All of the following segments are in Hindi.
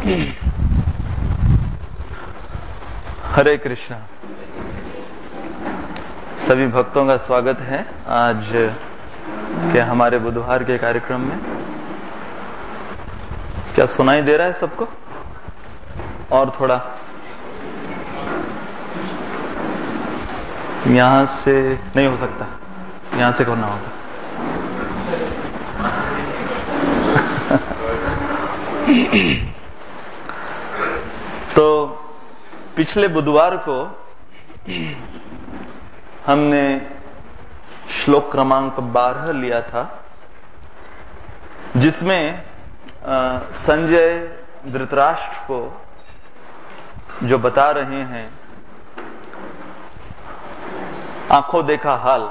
हरे कृष्णा। सभी भक्तों का स्वागत है आज के हमारे बुधवार के कार्यक्रम में। क्या सुनाई दे रहा है सबको? और थोड़ा यहां से नहीं हो सकता, यहां से करना होगा। तो पिछले बुधवार को हमने श्लोक क्रमांक 12 लिया था, जिसमें संजय धृतराष्ट्र को जो बता रहे हैं आंखों देखा हाल,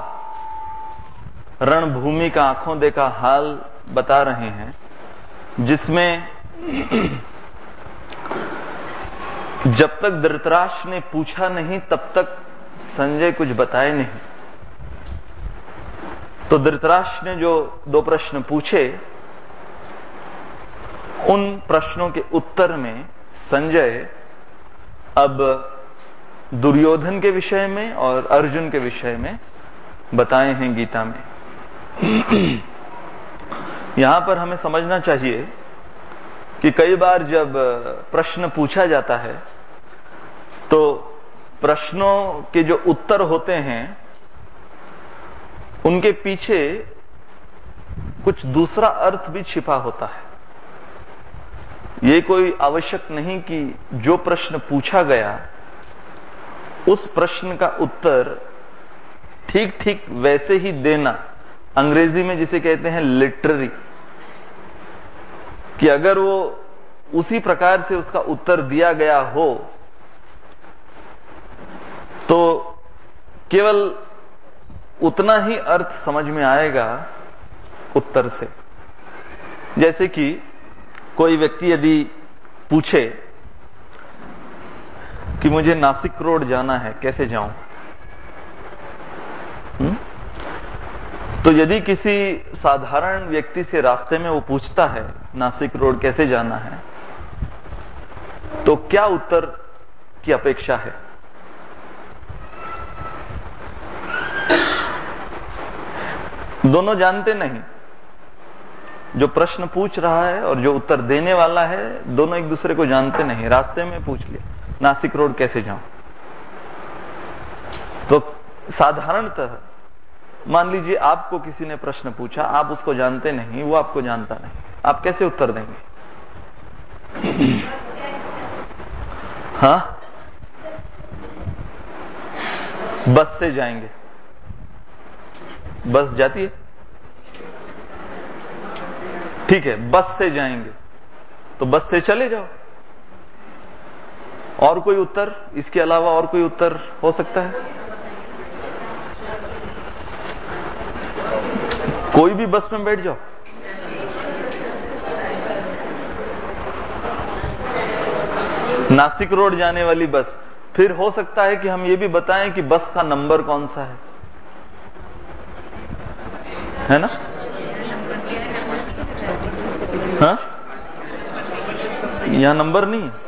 रणभूमि का आंखों देखा हाल बता रहे हैं, जिसमें जब तक धृतराष्ट्र ने पूछा नहीं तब तक संजय कुछ बताए नहीं। तो धृतराष्ट्र ने जो 2 प्रश्न पूछे, उन प्रश्नों के उत्तर में संजय अब दुर्योधन के विषय में और अर्जुन के विषय में बताए हैं गीता में। यहां पर हमें समझना चाहिए कि कई बार जब प्रश्न पूछा जाता है तो प्रश्नों के जो उत्तर होते हैं उनके पीछे कुछ दूसरा अर्थ भी छिपा होता है। ये कोई आवश्यक नहीं कि जो प्रश्न पूछा गया उस प्रश्न का उत्तर ठीक ठीक वैसे ही देना, अंग्रेजी में जिसे कहते हैं लिटररी, कि अगर वो उसी प्रकार से उसका उत्तर दिया गया हो तो केवल उतना ही अर्थ समझ में आएगा उत्तर से। जैसे कि कोई व्यक्ति यदि पूछे कि मुझे नासिक रोड जाना है, कैसे जाऊं? तो यदि किसी साधारण व्यक्ति से रास्ते में वो पूछता है नासिक रोड कैसे जाना है, तो क्या उत्तर की अपेक्षा है? दोनों जानते नहीं। जो प्रश्न पूछ रहा है और जो उत्तर देने वाला है, दोनों एक दूसरे को जानते नहीं। रास्ते में पूछ लिया नासिक रोड कैसे जाऊं, तो साधारणतः मान लीजिए आपको किसी ने प्रश्न पूछा, आप उसको जानते नहीं, वो आपको जानता नहीं, आप कैसे उत्तर देंगे? हाँ, बस से जाएंगे। बस जाती है, ठीक है, बस से जाएंगे तो बस से चले जाओ। और कोई उत्तर, इसके अलावा और कोई उत्तर हो सकता है? कोई भी बस में बैठ जाओ। नासिक रोड जाने वाली बस। फिर हो सकता है कि हम ये भी बताएं कि बस का नंबर कौन सा है ना? हाँ, यहां नंबर नहीं है।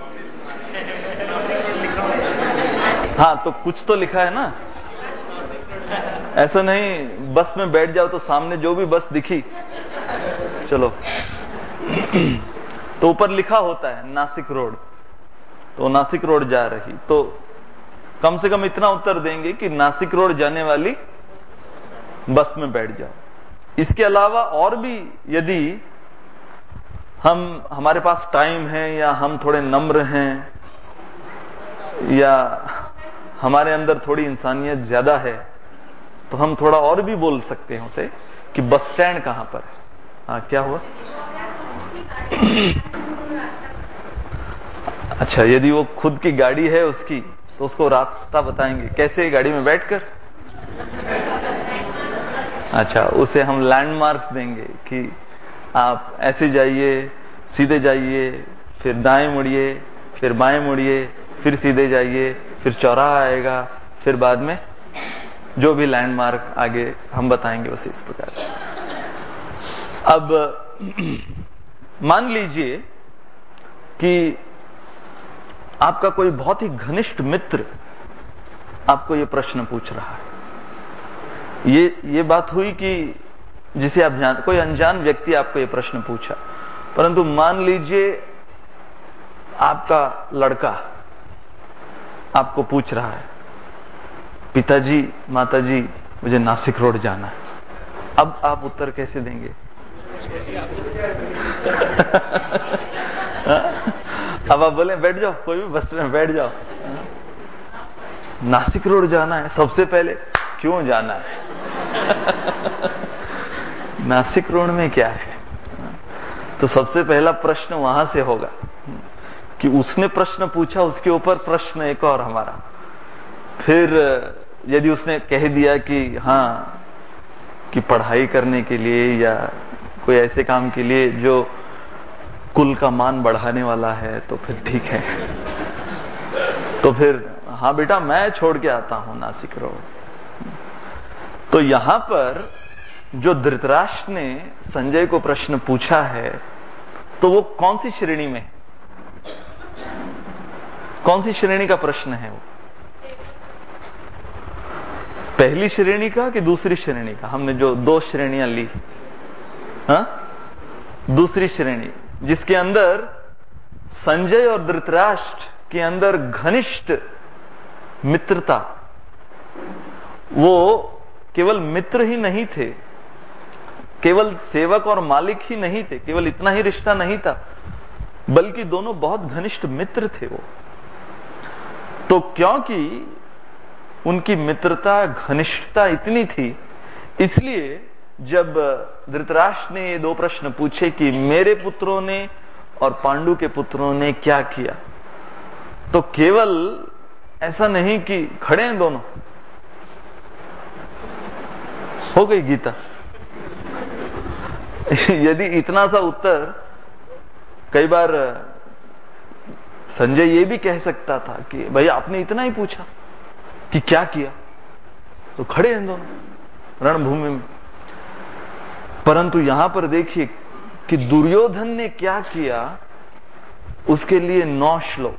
हाँ, तो कुछ तो लिखा है ना। ऐसा नहीं बस में बैठ जाओ तो सामने जो भी बस दिखी चलो, तो ऊपर लिखा होता है नासिक रोड, तो नासिक रोड जा रही, तो कम से कम इतना उत्तर देंगे कि नासिक रोड जाने वाली बस में बैठ जाओ। इसके अलावा और भी यदि हमारे पास टाइम है, या हम थोड़े नम्र हैं, या हमारे अंदर थोड़ी इंसानियत ज्यादा है, तो हम थोड़ा और भी बोल सकते हैं उसे कि बस स्टैंड कहां पर है। हाँ, क्या हुआ? अच्छा, यदि वो खुद की गाड़ी है उसकी, तो उसको रास्ता बताएंगे कैसे? गाड़ी में बैठकर। अच्छा, उसे हम लैंडमार्क्स देंगे कि आप ऐसे जाइए, सीधे जाइए, फिर दाएं मुड़िए, फिर बाएं मुड़िए, फिर सीधे जाइए, फिर चौराहा आएगा, फिर बाद में जो भी लैंडमार्क आगे हम बताएंगे उसे इस प्रकार से। अब मान लीजिए कि आपका कोई बहुत ही घनिष्ठ मित्र आपको ये प्रश्न पूछ रहा है। ये बात हुई कि जिसे आप कोई अनजान व्यक्ति आपको ये प्रश्न पूछा, परंतु मान लीजिए आपका लड़का आपको पूछ रहा है, पिताजी माताजी मुझे नासिक रोड जाना है। अब आप उत्तर कैसे देंगे? अब आप बोले बैठ जाओ, कोई भी बस में बैठ जाओ, नासिक रोड जाना है। सबसे पहले क्यों जाना है? नासिक रोड में क्या है? तो सबसे पहला प्रश्न वहां से होगा कि उसने प्रश्न पूछा, उसके ऊपर प्रश्न एक और हमारा। फिर यदि उसने कह दिया कि हाँ, कि पढ़ाई करने के लिए या कोई ऐसे काम के लिए जो कुल का मान बढ़ाने वाला है, तो फिर ठीक है। तो फिर हाँ बेटा मैं छोड़ के आता हूं नासिक रोड। तो यहां पर जो धृतराष्ट्र ने संजय को प्रश्न पूछा है, तो वो कौन सी श्रेणी में है? कौन सी श्रेणी का प्रश्न है वो? पहली श्रेणी का कि दूसरी श्रेणी का? हमने जो 2 श्रेणियां ली, हाँ, दूसरी श्रेणी, जिसके अंदर संजय और धृतराष्ट्र के अंदर घनिष्ठ मित्रता, वो केवल मित्र ही नहीं थे, केवल सेवक और मालिक ही नहीं थे, केवल इतना ही रिश्ता नहीं था, बल्कि दोनों बहुत घनिष्ठ मित्र थे वो। तो क्योंकि उनकी मित्रता घनिष्ठता इतनी थी, इसलिए जब धृतराष्ट्र ने ये 2 प्रश्न पूछे कि मेरे पुत्रों ने और पांडु के पुत्रों ने क्या किया, तो केवल ऐसा नहीं कि खड़े हैं दोनों, हो गई गीता। यदि इतना सा उत्तर, कई बार संजय ये भी कह सकता था कि भाई आपने इतना ही पूछा कि क्या किया, तो खड़े हैं दोनों रणभूमि में। परंतु यहां पर देखिए कि दुर्योधन ने क्या किया, उसके लिए 9 श्लोक,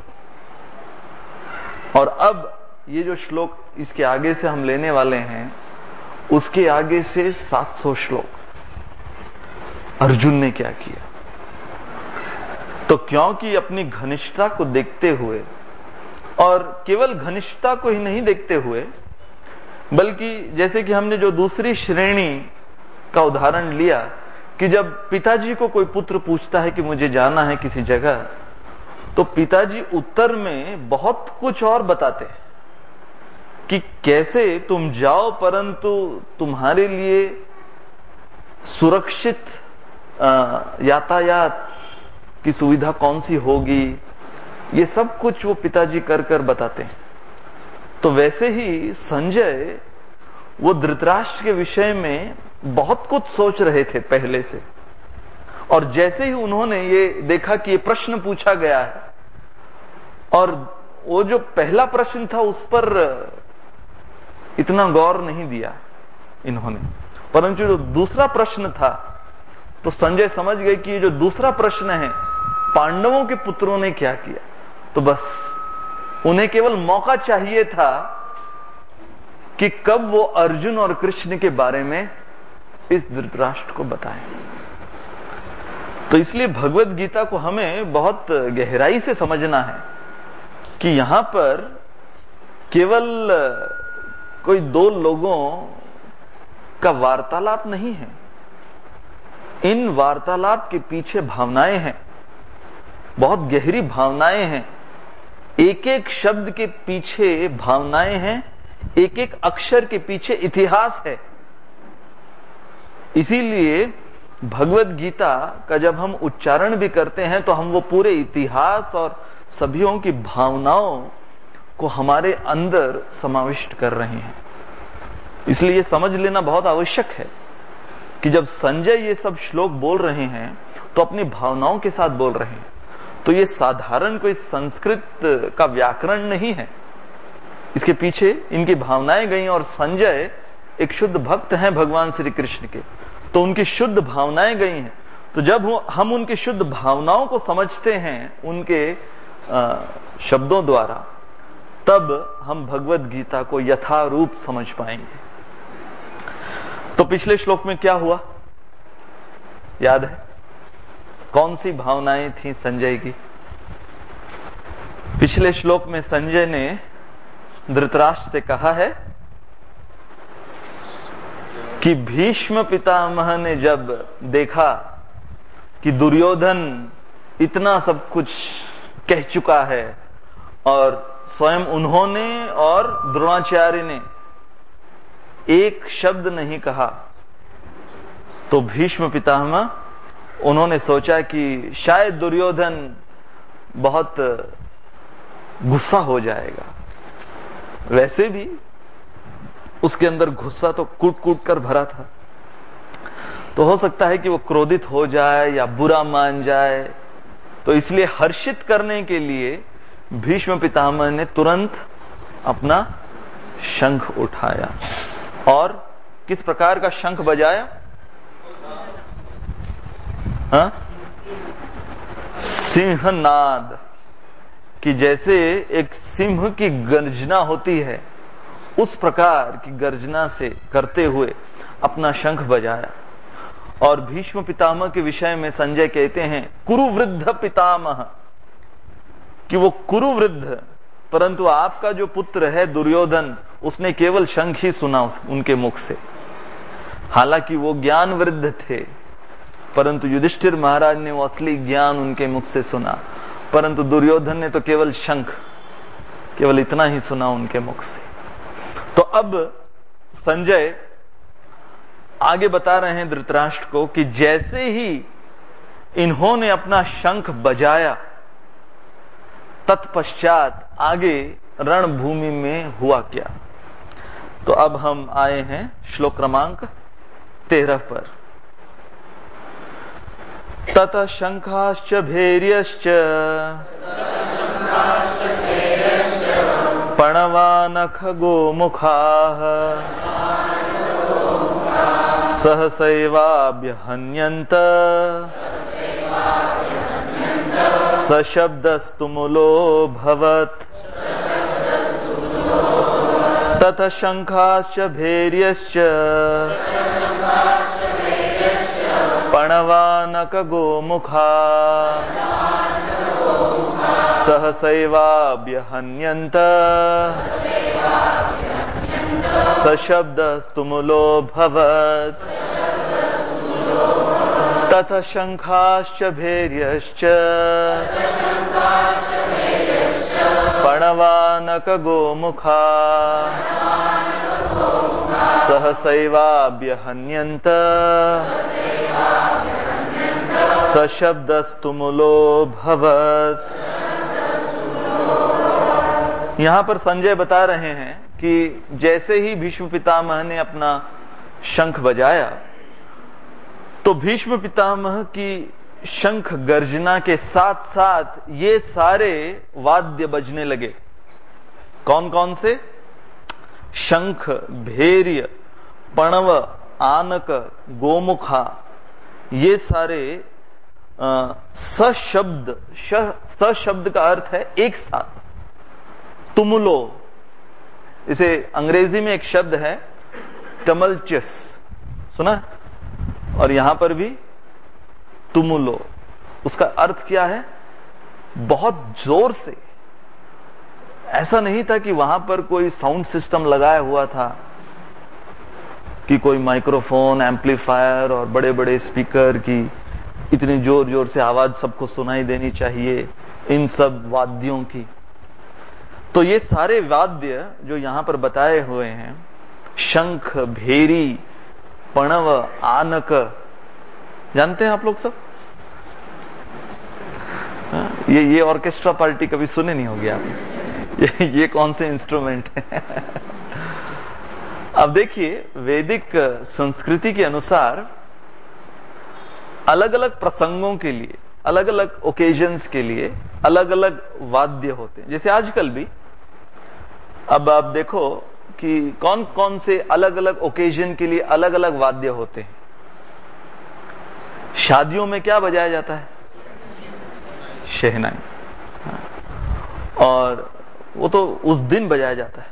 और अब ये जो श्लोक इसके आगे से हम लेने वाले हैं, उसके आगे से 700 श्लोक अर्जुन ने क्या किया। तो क्योंकि अपनी घनिष्ठता को देखते हुए, और केवल घनिष्ठता को ही नहीं देखते हुए, बल्कि जैसे कि हमने जो दूसरी श्रेणी का उदाहरण लिया कि जब पिताजी को कोई पुत्र पूछता है कि मुझे जाना है किसी जगह, तो पिताजी उत्तर में बहुत कुछ और बताते हैं कि कैसे तुम जाओ, परंतु तुम्हारे लिए सुरक्षित यातायात की सुविधा कौन सी होगी, ये सब कुछ वो पिताजी कर कर बताते हैं। तो वैसे ही संजय वो धृतराष्ट्र के विषय में बहुत कुछ सोच रहे थे पहले से, और जैसे ही उन्होंने ये देखा कि ये प्रश्न पूछा गया है, और वो जो पहला प्रश्न था उस पर इतना गौर नहीं दिया इन्होंने, परंतु जो दूसरा प्रश्न था, तो संजय समझ गए कि ये जो दूसरा प्रश्न है, पांडवों के पुत्रों ने क्या किया, तो बस उन्हें केवल मौका चाहिए था कि कब वो अर्जुन और कृष्ण के बारे में इस धृतराष्ट्र को बताएं। तो इसलिए भगवत गीता को हमें बहुत गहराई से समझना है कि यहां पर केवल कोई 2 लोगों का वार्तालाप नहीं है, इन वार्तालाप के पीछे भावनाएं हैं, बहुत गहरी भावनाएं हैं, एक एक शब्द के पीछे भावनाएं हैं, एक एक अक्षर के पीछे इतिहास है। इसीलिए भगवत गीता का जब हम उच्चारण भी करते हैं, तो हम वो पूरे इतिहास और सभीयों की भावनाओं को हमारे अंदर समाविष्ट कर रहे हैं। इसलिए ये समझ लेना बहुत आवश्यक है कि जब संजय ये सब श्लोक बोल रहे हैं, तो अपनी भावनाओं के साथ बोल रहे हैं। तो ये साधारण कोई संस्कृत का व्याकरण नहीं है, इसके पीछे इनकी भावनाएं गई, और संजय एक शुद्ध भक्त हैं भगवान श्री कृष्ण के, तो उनकी शुद्ध भावनाएं गई हैं। तो जब हम उनके शुद्ध भावनाओं को समझते हैं उनके शब्दों द्वारा, तब हम भगवत गीता को यथारूप समझ पाएंगे। तो पिछले श्लोक में क्या हुआ याद है? कौन सी भावनाएं थी संजय की? पिछले श्लोक में संजय ने धृतराष्ट्र से कहा है कि भीष्म पितामह ने जब देखा कि दुर्योधन इतना सब कुछ कह चुका है और स्वयं उन्होंने और द्रोणाचार्य ने एक शब्द नहीं कहा, तो भीष्म पितामह उन्होंने सोचा कि शायद दुर्योधन बहुत गुस्सा हो जाएगा। वैसे भी उसके अंदर गुस्सा तो कूट कूट कर भरा था, तो हो सकता है कि वो क्रोधित हो जाए या बुरा मान जाए। तो इसलिए हर्षित करने के लिए भीष्म पितामह ने तुरंत अपना शंख उठाया और किस प्रकार का शंख बजाया? हाँ? सिंहनाद, कि जैसे एक सिंह की गर्जना होती है उस प्रकार की गर्जना से करते हुए अपना शंख बजाया। और भीष्म पितामह के विषय में संजय कहते हैं कुरुवृद्ध पितामह, कि वो कुरुवृद्ध, परंतु आपका जो पुत्र है दुर्योधन, उसने केवल शंख ही सुना उनके मुख से। हालांकि वो ज्ञान वृद्ध थे, परंतु युधिष्ठिर महाराज ने वो असली ज्ञान उनके मुख से सुना, परंतु दुर्योधन ने तो केवल शंख, केवल इतना ही सुना उनके मुख से। तो अब संजय आगे बता रहे हैं धृतराष्ट्र को कि जैसे ही इन्होंने अपना शंख बजाया, तत्पश्चात आगे रणभूमि में हुआ क्या। तो अब हम आए हैं श्लोक क्रमांक 13 पर। ततः शंखाश्च भैर्यश्च पणवानख गोमुखाः सहसैवाभ्यहन्यन्त सशब्दस्तुमुलोऽभवत्। ततः शंखाश्च भैर्यश्च पणवानक गोमुखाः सहसैवाभ्यहन्यन्त सशब्दस्तुमुलोऽभवत्। ततः शंखाश्च भैर्यश्च पणवानक गोमुखाः सहसैवाभ्यहन्यन्त सशब्दस्तुमुलोऽभवत्। यहां पर संजय बता रहे हैं कि जैसे ही भीष्म पितामह ने अपना शंख बजाया, तो भीष्म पितामह की शंख गर्जना के साथ साथ ये सारे वाद्य बजने लगे। कौन कौन से? शंख, भैर्य, पणव, आनक, गोमुखा, ये सारे सशब्द, सशब्द का अर्थ है एक साथ। तुमुलो, इसे अंग्रेजी में एक शब्द है टमल्चस, सुना? और यहां पर भी तुमुलो, उसका अर्थ क्या है? बहुत जोर से। ऐसा नहीं था कि वहां पर कोई साउंड सिस्टम लगाया हुआ था, कि कोई माइक्रोफोन, एम्पलीफायर और बड़े बड़े स्पीकर की इतनी जोर जोर से आवाज सबको सुनाई देनी चाहिए, इन सब वाद्यों की। तो ये सारे वाद्य जो यहां पर बताए हुए हैं, शंख, भेरी, पणव, आनक, जानते हैं आप लोग सब? ये ऑर्केस्ट्रा पार्टी कभी सुने नहीं होगी आपने। ये कौन से इंस्ट्रूमेंट है? अब देखिए, वैदिक संस्कृति के अनुसार अलग अलग प्रसंगों के लिए, अलग अलग ओकेजन्स के लिए अलग अलग वाद्य होते हैं। जैसे आजकल भी अब आप देखो कि कौन कौन से अलग अलग ओकेजन के लिए अलग अलग वाद्य होते हैं। शादियों में क्या बजाया जाता है? शहनाई। और वो तो उस दिन बजाया जाता है।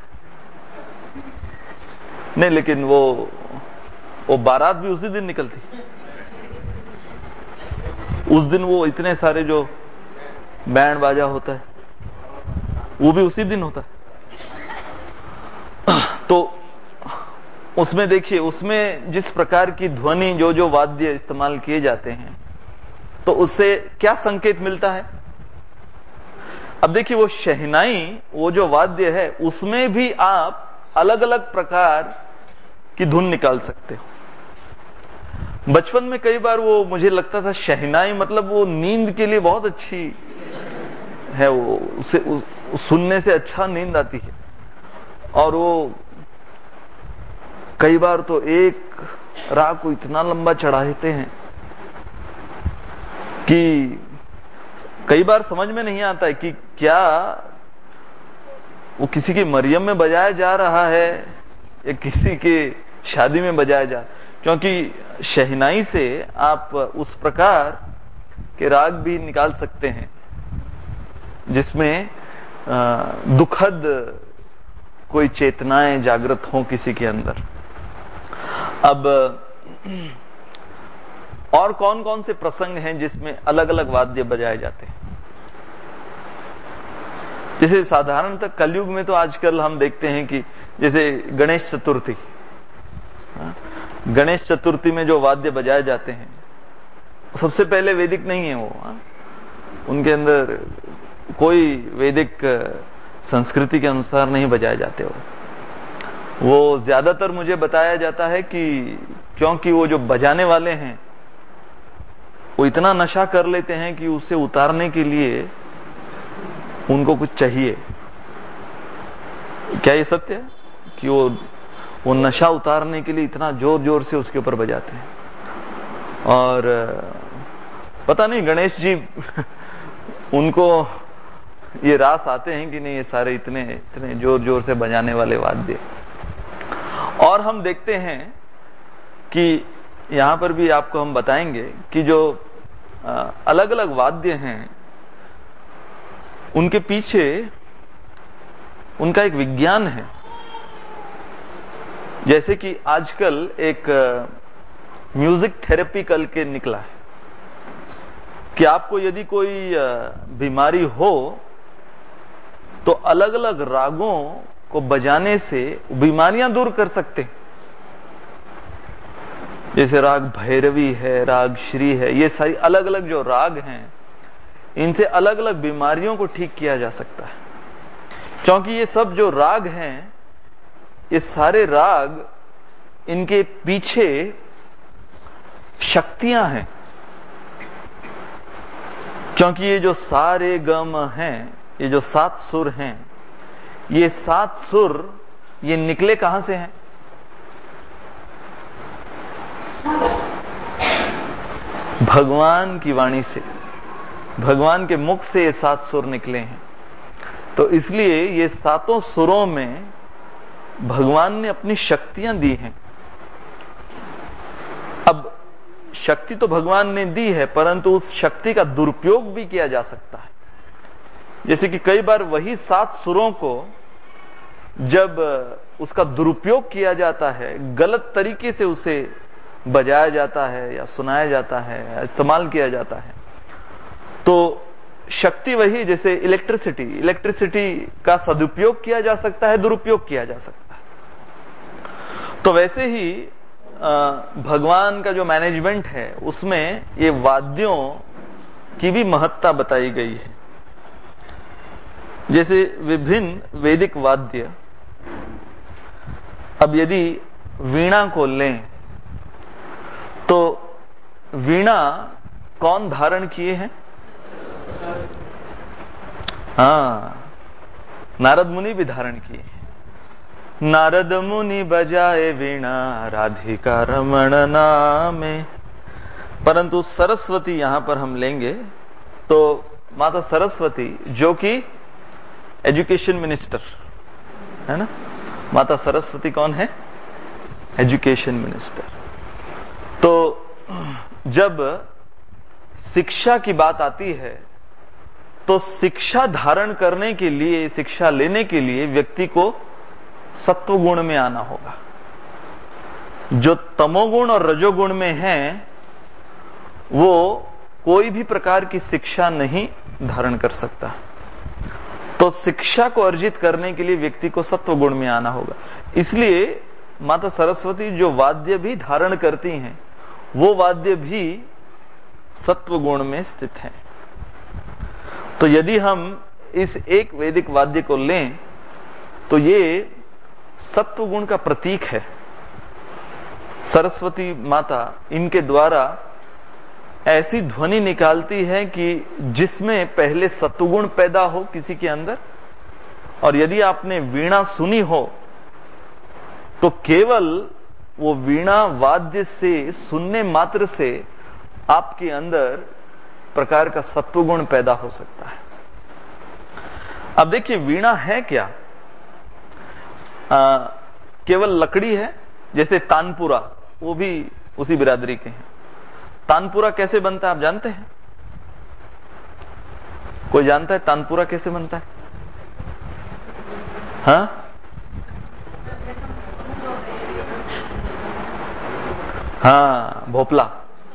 नहीं, लेकिन वो बारात भी उसी दिन निकलती। उस दिन वो इतने सारे जो बैंड बाजा होता है वो भी उसी दिन होता है। तो उसमें देखिए, उसमें जिस प्रकार की ध्वनि जो जो वाद्य इस्तेमाल किए जाते हैं, तो उससे क्या संकेत मिलता है? अब देखिए, वो शहनाई, वो जो वाद्य है, उसमें भी आप अलग अलग प्रकार की धुन निकाल सकते हो। बचपन में कई बार वो मुझे लगता था शहनाई मतलब वो नींद के लिए बहुत अच्छी है, वो उसे सुनने से अच्छा नींद आती है। और वो कई बार तो एक राग को इतना लंबा चढ़ाते हैं कि कई बार समझ में नहीं आता है कि क्या वो किसी की मरियम में बजाया जा रहा है या किसी के शादी में बजाया जा, क्योंकि शहनाई से आप उस प्रकार के राग भी निकाल सकते हैं जिसमें दुखद कोई चेतनाएं जागृत हों किसी के अंदर। अब और कौन कौन से प्रसंग हैं जिसमें अलग अलग वाद्य बजाए जाते हैं? जैसे साधारणतः कलयुग में तो आजकल हम देखते हैं कि जैसे गणेश चतुर्थी, गणेश चतुर्थी में जो वाद्य बजाए जाते हैं सबसे पहले वैदिक नहीं है वो, उनके अंदर कोई वैदिक संस्कृति के अनुसार नहीं बजाए जाते। वो ज्यादातर मुझे बताया जाता है कि क्योंकि वो जो बजाने वाले हैं वो इतना नशा कर लेते हैं कि उसे उतारने के लिए उनको कुछ चाहिए। क्या ये सत्य है कि वो नशा उतारने के लिए इतना जोर जोर से उसके ऊपर बजाते हैं? और पता नहीं गणेश जी उनको ये रास आते हैं कि नहीं, ये सारे इतने इतने जोर जोर से बजाने वाले वाद्य। और हम देखते हैं कि यहां पर भी आपको हम बताएंगे कि जो अलग अलग वाद्य हैं उनके पीछे उनका एक विज्ञान है। जैसे कि आजकल एक म्यूजिक थेरेपी कल के निकला है कि आपको यदि कोई बीमारी हो तो अलग अलग रागों को बजाने से बीमारियां दूर कर सकते हैं। जैसे राग भैरवी है, राग श्री है, ये सारी अलग अलग जो राग हैं इनसे अलग अलग बीमारियों को ठीक किया जा सकता है। क्योंकि ये सब जो राग हैं, ये सारे राग, इनके पीछे शक्तियां हैं। क्योंकि ये जो सारे गम हैं, ये जो 7 सुर हैं, ये 7 सुर ये निकले कहां से हैं? भगवान की वाणी से, भगवान के मुख से ये 7 सुर निकले हैं। तो इसलिए ये 7 सुरों में भगवान ने अपनी शक्तियां दी हैं। अब शक्ति तो भगवान ने दी है, परंतु उस शक्ति का दुरुपयोग भी किया जा सकता है। जैसे कि कई बार वही 7 सुरों को जब उसका दुरुपयोग किया जाता है, गलत तरीके से उसे बजाया जाता है या सुनाया जाता है या इस्तेमाल किया जाता है, तो शक्ति वही, जैसे इलेक्ट्रिसिटी का सदुपयोग किया जा सकता है, दुरुपयोग किया जा सकता है। तो वैसे ही भगवान का जो मैनेजमेंट है उसमें ये वाद्यों की भी महत्ता बताई गई है। जैसे विभिन्न वैदिक वाद्य, अब यदि वीणा को लें तो वीणा कौन धारण किए हैं? नारद मुनि भी धारण किए हैं। नारद मुनि बजाए वीणा राधिका रमण नामे। परंतु सरस्वती यहां पर हम लेंगे तो माता सरस्वती, जो कि एजुकेशन मिनिस्टर है ना, माता सरस्वती कौन है? Education minister. तो जब शिक्षा की बात आती है तो शिक्षा धारण करने के लिए, शिक्षा लेने के लिए व्यक्ति को सत्वगुण में आना होगा। जो तमोगुण और रजोगुण में है वो कोई भी प्रकार की शिक्षा नहीं धारण कर सकता। तो शिक्षा को अर्जित करने के लिए व्यक्ति को सत्वगुण में आना होगा। इसलिए माता सरस्वती जो वाद्य भी धारण करती हैं वो वाद्य भी सत्वगुण में स्थित है। तो यदि हम इस एक वैदिक वाद्य को लें तो ये सत्वगुण का प्रतीक है। सरस्वती माता इनके द्वारा ऐसी ध्वनि निकालती है कि जिसमें पहले सत्वगुण पैदा हो किसी के अंदर। और यदि आपने वीणा सुनी हो तो केवल वो वीणा वाद्य से सुनने मात्र से आपके अंदर प्रकार का सत्वगुण पैदा हो सकता है। अब देखिए वीणा है क्या? केवल लकड़ी है। जैसे तानपुरा, वो भी उसी बिरादरी के हैं। तानपुरा कैसे बनता है आप जानते हैं? कोई जानता है तानपुरा कैसे बनता है? हाँ, हाँ, भोपला।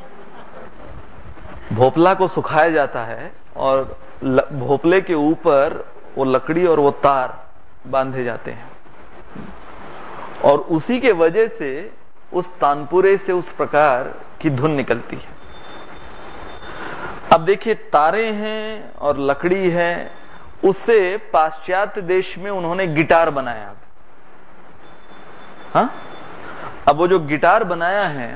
भोपला को सुखाया जाता है और भोपले के ऊपर वो लकड़ी और वो तार बांधे जाते हैं और उसी के वजह से उस तानपुरे से उस प्रकार की धुन निकलती है। अब देखिए तारे हैं और लकड़ी है, उससे पाश्चात्य देश में उन्होंने गिटार बनाया। हाँ, अब वो जो गिटार बनाया है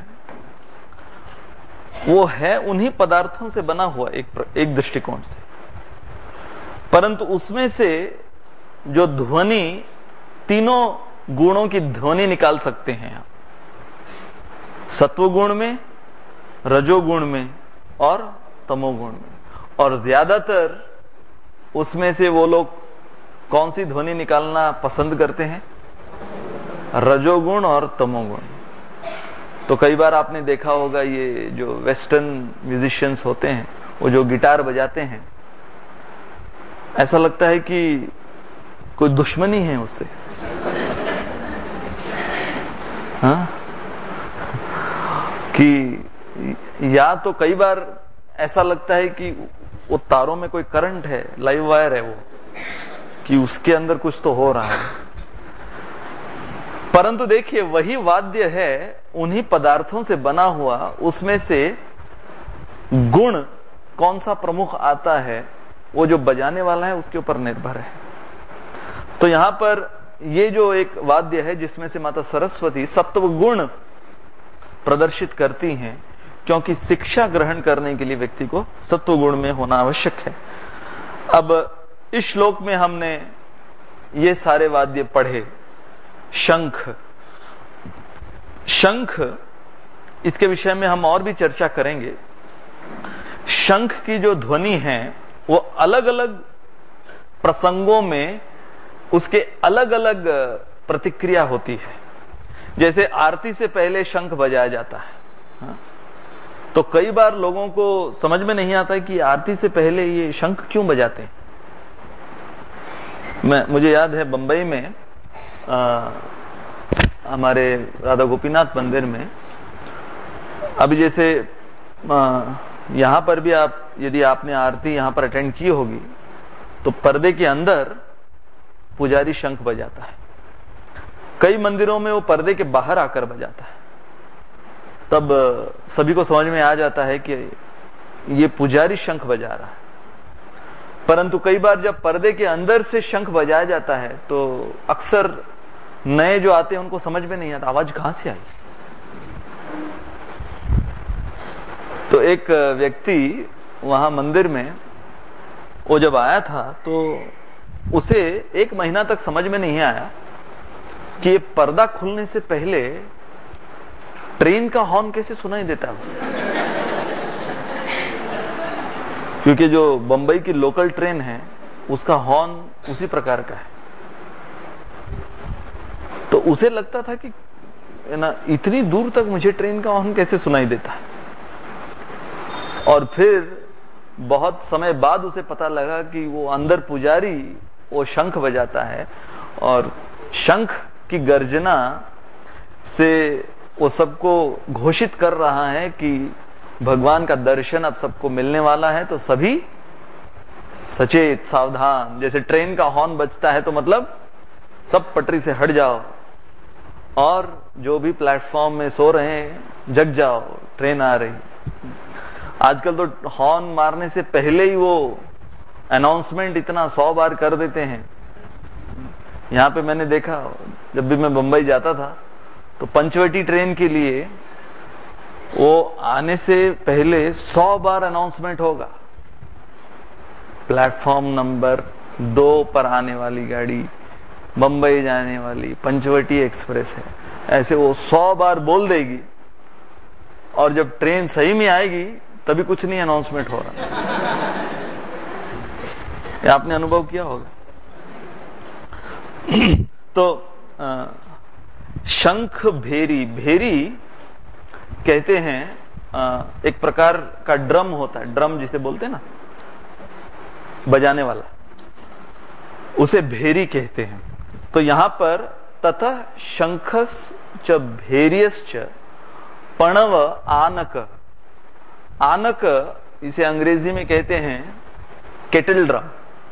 वो है उन्हीं पदार्थों से बना हुआ एक दृष्टिकोण से, परंतु उसमें से जो ध्वनि, तीनों गुणों की ध्वनि निकाल सकते हैं आप, सत्वगुण में, रजोगुण में और तमोगुण में। और ज्यादातर उसमें से वो लोग कौन सी ध्वनि निकालना पसंद करते हैं? रजोगुण और तमोगुण। तो कई बार आपने देखा होगा ये जो वेस्टर्न म्यूजिशियंस होते हैं वो जो गिटार बजाते हैं, ऐसा लगता है कि कोई दुश्मनी है उससे। हाँ? कि या तो कई बार ऐसा लगता है कि वो तारों में कोई करंट है, लाइव वायर है वो, कि उसके अंदर कुछ तो हो रहा है। परंतु देखिए वही वाद्य है उन्हीं पदार्थों से बना हुआ, उसमें से गुण कौन सा प्रमुख आता है वो जो बजाने वाला है उसके ऊपर निर्भर है। तो यहां पर ये जो एक वाद्य है जिसमें से माता सरस्वती सत्व गुण प्रदर्शित करती हैं, क्योंकि शिक्षा ग्रहण करने के लिए व्यक्ति को सत्व गुण में होना आवश्यक है। अब इस श्लोक में हमने ये सारे वाद्य पढ़े। शंख, शंख इसके विषय में हम और भी चर्चा करेंगे। शंख की जो ध्वनि है वो अलग अलग प्रसंगों में उसके अलग अलग प्रतिक्रिया होती है। जैसे आरती से पहले शंख बजाया जाता है, हाँ? तो कई बार लोगों को समझ में नहीं आता है कि आरती से पहले ये शंख क्यों बजाते हैं। मुझे याद है बंबई में हमारे राधा गोपीनाथ मंदिर में, अभी जैसे यहां पर भी आप यदि आपने आरती यहां पर अटेंड की होगी तो पर्दे के अंदर पुजारी शंख बजाता है। कई मंदिरों में वो पर्दे के बाहर आकर बजाता है। तब सभी को समझ में आ जाता है कि ये पुजारी शंख बजा रहा है। परंतु कई बार जब पर्दे के अंदर से शंख बजाया जाता है तो अक्सर नए जो आते हैं उनको समझ में नहीं आता आवाज कहां से आई। तो एक व्यक्ति वहां मंदिर में वो जब आया था तो उसे 1 महीना तक समझ में नहीं आया कि ये पर्दा खुलने से पहले ट्रेन का हॉर्न कैसे सुनाई देता है उसे। क्योंकि जो बंबई की लोकल ट्रेन है उसका हॉर्न उसी प्रकार का है। तो उसे लगता था कि ना इतनी दूर तक मुझे ट्रेन का हॉर्न कैसे सुनाई देता है। और फिर बहुत समय बाद उसे पता लगा कि वो अंदर पुजारी वो शंख बजाता है और शंख की गर्जना से वो सबको घोषित कर रहा है कि भगवान का दर्शन अब सबको मिलने वाला है, तो सभी सचेत सावधान। जैसे ट्रेन का हॉर्न बजता है तो मतलब सब पटरी से हट जाओ और जो भी प्लेटफॉर्म में सो रहे हैं जग जाओ, ट्रेन आ रही। आजकल तो हॉर्न मारने से पहले ही वो अनाउंसमेंट इतना 100 बार कर देते हैं। यहां पे मैंने देखा, जब भी मैं बंबई जाता था तो पंचवटी ट्रेन के लिए वो आने से पहले 100 बार अनाउंसमेंट होगा, प्लेटफॉर्म नंबर 2 पर आने वाली गाड़ी बंबई जाने वाली पंचवटी एक्सप्रेस है, ऐसे वो 100 बार बोल देगी और जब ट्रेन सही में आएगी तभी कुछ नहीं अनाउंसमेंट हो रहा। ये आपने अनुभव किया होगा। तो शंख भेरी, भेरी कहते हैं एक प्रकार का ड्रम होता है, ड्रम जिसे बोलते हैं ना बजाने वाला, उसे भेरी कहते हैं। तो यहां पर ततः शंखस च भेरियश्च पणव आनक, आनक इसे अंग्रेजी में कहते हैं केटल ड्रम।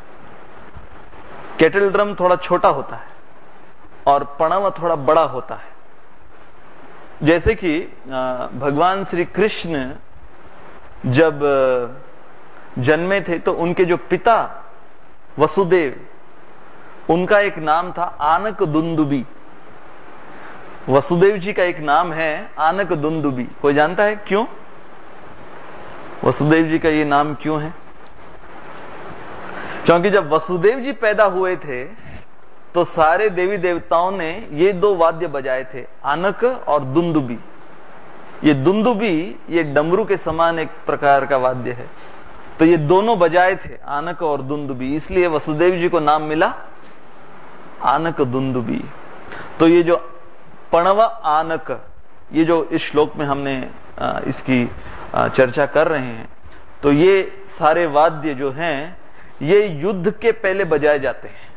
केटल ड्रम थोड़ा छोटा होता है और पणव थोड़ा बड़ा होता है। जैसे कि भगवान श्री कृष्ण जब जन्मे थे तो उनके जो पिता वसुदेव, उनका एक नाम था आनक दुंदुबी। वसुदेव जी का एक नाम है आनक दुंदुबी। कोई जानता है क्यों वसुदेव जी का ये नाम क्यों है? क्योंकि जब वसुदेव जी पैदा हुए थे तो सारे देवी देवताओं ने ये 2 वाद्य बजाए थे, आनक और दुंदुबी। ये दुंदुबी ये डमरू के समान एक प्रकार का वाद्य है, तो ये दोनों बजाए थे, आनक और दुंदुबी, इसलिए वसुदेव जी को नाम मिला आनक दुंदुबी। तो ये जो पणव आनक, ये जो इस श्लोक में हमने इसकी चर्चा कर रहे हैं, तो ये सारे वाद्य जो हैं ये युद्ध के पहले बजाए जाते हैं।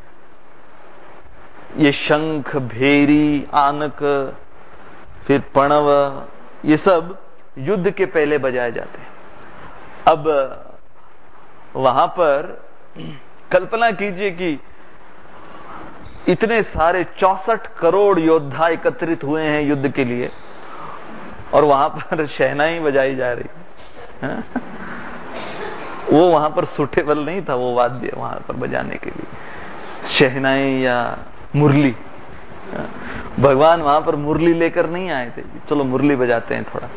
ये शंख, भेरी, आनक, फिर पणव, ये सब युद्ध के पहले बजाए जाते हैं। अब वहां पर कल्पना कीजिए कि इतने सारे 64 करोड़ योद्धा एकत्रित हुए हैं युद्ध के लिए और वहां पर शहनाई बजाई जा रही है। वो वहां पर सुटेबल नहीं था वो वाद्य वहां पर बजाने के लिए, शहनाई या मुरली। भगवान वहां पर मुरली लेकर नहीं आए थे, चलो मुरली बजाते हैं थोड़ा।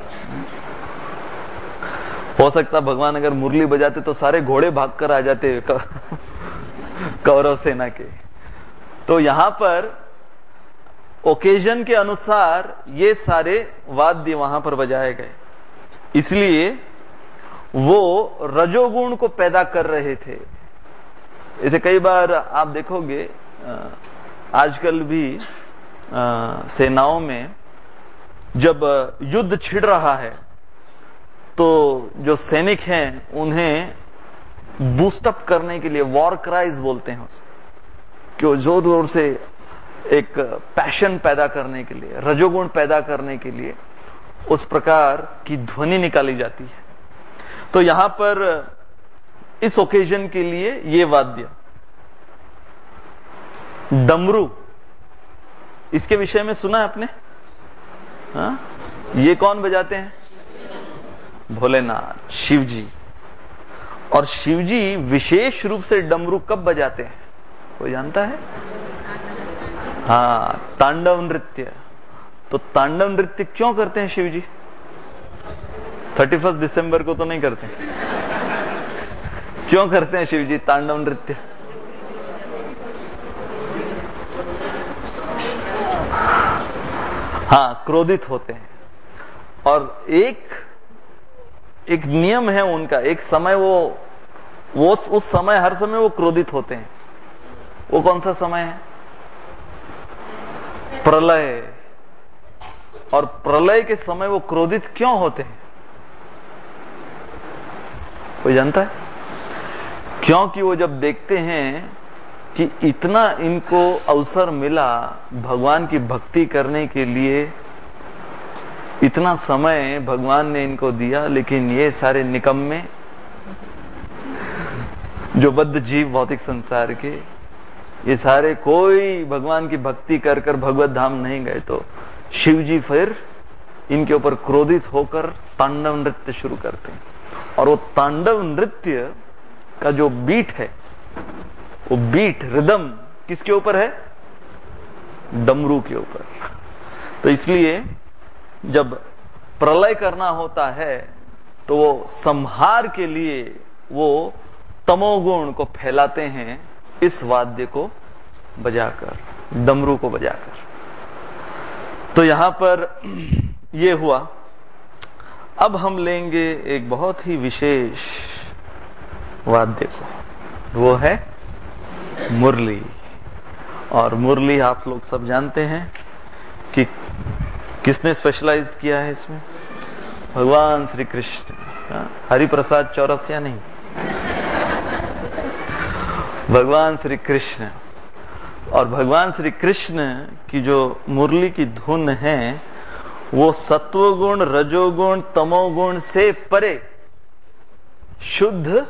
हो सकता भगवान अगर मुरली बजाते तो सारे घोड़े भागकर आ जाते कौरव सेना के। तो यहां पर ओकेजन के अनुसार ये सारे वाद्य वहां पर बजाए गए, इसलिए वो रजोगुण को पैदा कर रहे थे। इसे कई बार आप देखोगे आजकल भी सेनाओं में जब युद्ध छिड़ रहा है तो जो सैनिक हैं उन्हें बूस्टअप करने के लिए वॉर क्राइज बोलते हैं उसे, कि जोर जोर से एक पैशन पैदा करने के लिए, रजोगुण पैदा करने के लिए उस प्रकार की ध्वनि निकाली जाती है। तो यहां पर इस ओकेजन के लिए ये वाद्य, डमरू, इसके विषय में सुना है आपने? हाँ? ये कौन बजाते हैं? भोलेनाथ, शिव जी। और शिव जी विशेष रूप से डमरू कब बजाते हैं कोई जानता है? हाँ, तांडव नृत्य। तो तांडव नृत्य क्यों करते हैं शिव जी? 31 दिसंबर को तो नहीं करते। क्यों करते हैं शिव जी तांडव नृत्य? हाँ, क्रोधित होते हैं। और एक नियम है उनका, एक समय वो उस समय, हर समय वो क्रोधित होते हैं। वो कौन सा समय है? प्रलय। और प्रलय के समय वो क्रोधित क्यों होते हैं? कोई जानता है? क्योंकि वो जब देखते हैं कि इतना इनको अवसर मिला भगवान की भक्ति करने के लिए, इतना समय भगवान ने इनको दिया, लेकिन ये सारे निकम्मे जो बद्ध जीव भौतिक संसार के, ये सारे कोई भगवान की भक्ति कर कर भगवत धाम नहीं गए, तो शिव जी फिर इनके ऊपर क्रोधित होकर तांडव नृत्य शुरू करते हैं। और वो तांडव नृत्य का जो बीट है, वो बीट रिदम किसके ऊपर है? डमरू के ऊपर। तो इसलिए जब प्रलय करना होता है तो वो संहार के लिए वो तमोगुण को फैलाते हैं इस वाद्य को बजाकर, डमरू को बजाकर। तो यहां पर ये हुआ। अब हम लेंगे एक बहुत ही विशेष वाद्य को, वो है मुरली। और मुरली आप लोग सब जानते हैं कि किसने स्पेशलाइज किया है इसमें? भगवान श्री कृष्ण। हरिप्रसाद चौरसिया नहीं, भगवान श्री कृष्ण। और भगवान श्री कृष्ण की जो मुरली की धुन है, वो सत्वगुण, रजोगुण, तमोगुण से परे शुद्ध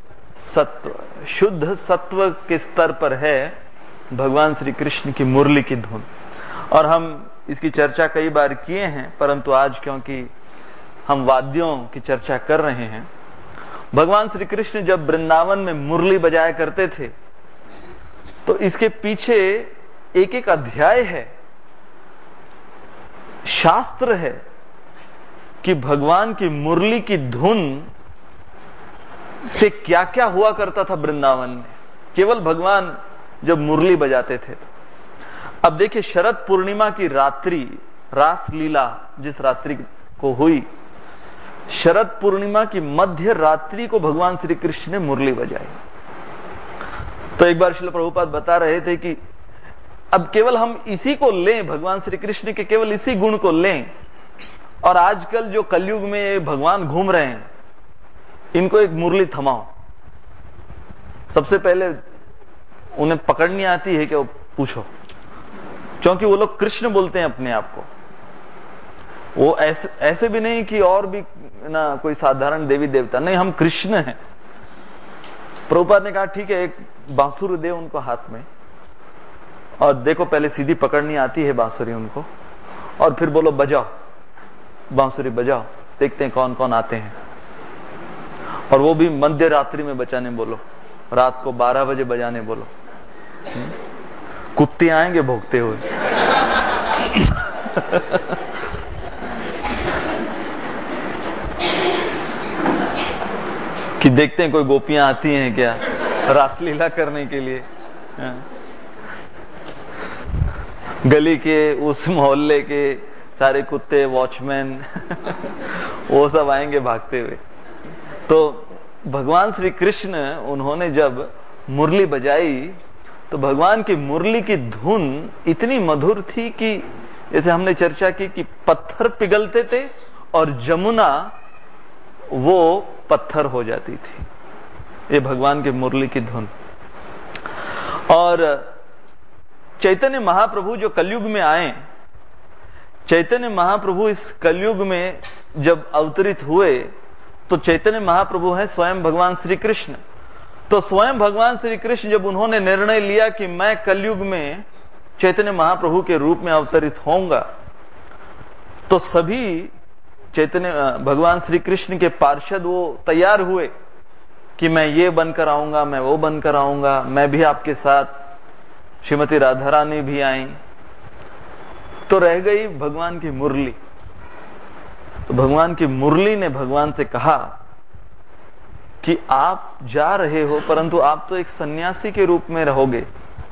सत्व के स्तर पर है भगवान श्री कृष्ण की मुरली की धुन। और हम इसकी चर्चा कई बार किए हैं, परंतु आज क्योंकि हम वाद्यों की चर्चा कर रहे हैं, भगवान श्री कृष्ण जब वृंदावन में मुरली बजाया करते थे, तो इसके पीछे एक एक अध्याय है, शास्त्र है कि भगवान की मुरली की धुन से क्या क्या हुआ करता था वृंदावन में, केवल भगवान जब मुरली बजाते थे। तो अब देखिए, शरद पूर्णिमा की रात्रि, रास लीला जिस रात्रि को हुई, शरद पूर्णिमा की मध्य रात्रि को भगवान श्री कृष्ण ने मुरली बजाई। तो एक बार श्रील प्रभुपाद बता रहे थे कि अब केवल हम इसी को लें, भगवान श्री कृष्ण के केवल इसी गुण को लें, और आजकल जो कलयुग में भगवान घूम रहे हैं, इनको एक मुरली थमाओ। सबसे पहले उन्हें पकड़नी आती है कि वो पूछो, क्योंकि वो लोग कृष्ण बोलते हैं अपने आप को। वो ऐसे भी नहीं कि और भी ना कोई साधारण देवी देवता, नहीं, हम कृष्ण हैं। प्रभुपाद ने कहा ठीक है, एक बांसुरी दे उनको हाथ में, और देखो पहले सीधी पकड़नी आती है बांसुरी उनको, और फिर बोलो बजाओ, बांसुरी बजाओ, देखते हैं कौन कौन आते हैं। और वो भी मध्य रात्रि में बजाने बोलो, रात को 12 बजे बजाने बोलो। कुत्ते आएंगे भोंकते हुए। कि देखते हैं कोई गोपियां आती हैं क्या रासलीला करने के लिए। गली के उस मोहल्ले के सारे कुत्ते, वॉचमैन वो सब आएंगे भागते हुए। तो भगवान श्री कृष्ण उन्होंने जब मुरली बजाई, तो भगवान की मुरली की धुन इतनी मधुर थी कि जैसे हमने चर्चा की कि पत्थर पिघलते थे और जमुना वो पत्थर हो जाती थी। ये भगवान की मुरली की धुन। और चैतन्य महाप्रभु जो कलयुग में आए, चैतन्य महाप्रभु इस कलयुग में जब अवतरित हुए, तो चैतन्य महाप्रभु हैं स्वयं भगवान श्री कृष्ण। तो स्वयं भगवान श्री कृष्ण जब उन्होंने निर्णय लिया कि मैं कलयुग में चैतन्य महाप्रभु के रूप में अवतरित होऊंगा, तो सभी चैतन्य भगवान श्री कृष्ण के पार्षद वो तैयार हुए कि मैं ये बनकर आऊंगा, मैं वो बनकर आऊंगा, मैं भी आपके साथ। श्रीमती राधा रानी भी आई। तो रह गई भगवान की मुरली। तो भगवान की मुरली ने भगवान से कहा कि आप जा रहे हो, परंतु आप तो एक सन्यासी के रूप में रहोगे।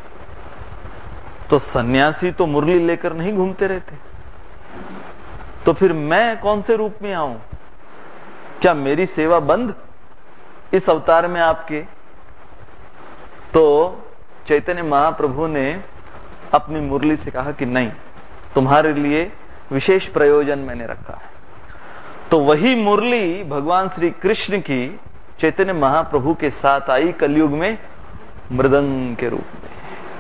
तो सन्यासी तो मुरली लेकर नहीं घूमते रहते, तो फिर मैं कौन से रूप में आऊं? क्या मेरी सेवा बंद इस अवतार में आपके? तो चैतन्य महाप्रभु ने अपनी मुरली से कहा कि नहीं, तुम्हारे लिए विशेष प्रयोजन मैंने रखा है। तो वही मुरली भगवान श्री कृष्ण की चैतन्य महाप्रभु के साथ आई कलयुग में मृदंग के रूप में।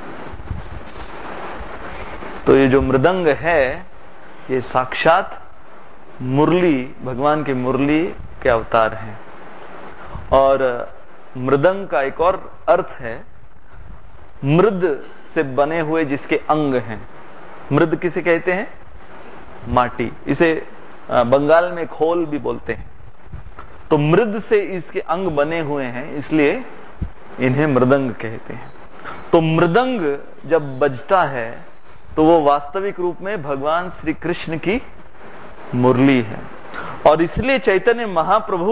तो ये जो मृदंग है ये साक्षात मुरली, भगवान की मुरली के अवतार हैं। और मृदंग का एक और अर्थ है मृद से बने हुए जिसके अंग हैं। मृद किसे कहते हैं? माटी। इसे बंगाल में खोल भी बोलते हैं। तो मृद से इसके अंग बने हुए हैं, इसलिए इन्हें मृदंग कहते हैं। तो मृदंग जब बजता है तो वो वास्तविक रूप में भगवान श्री कृष्ण की मुरली है। और इसलिए चैतन्य महाप्रभु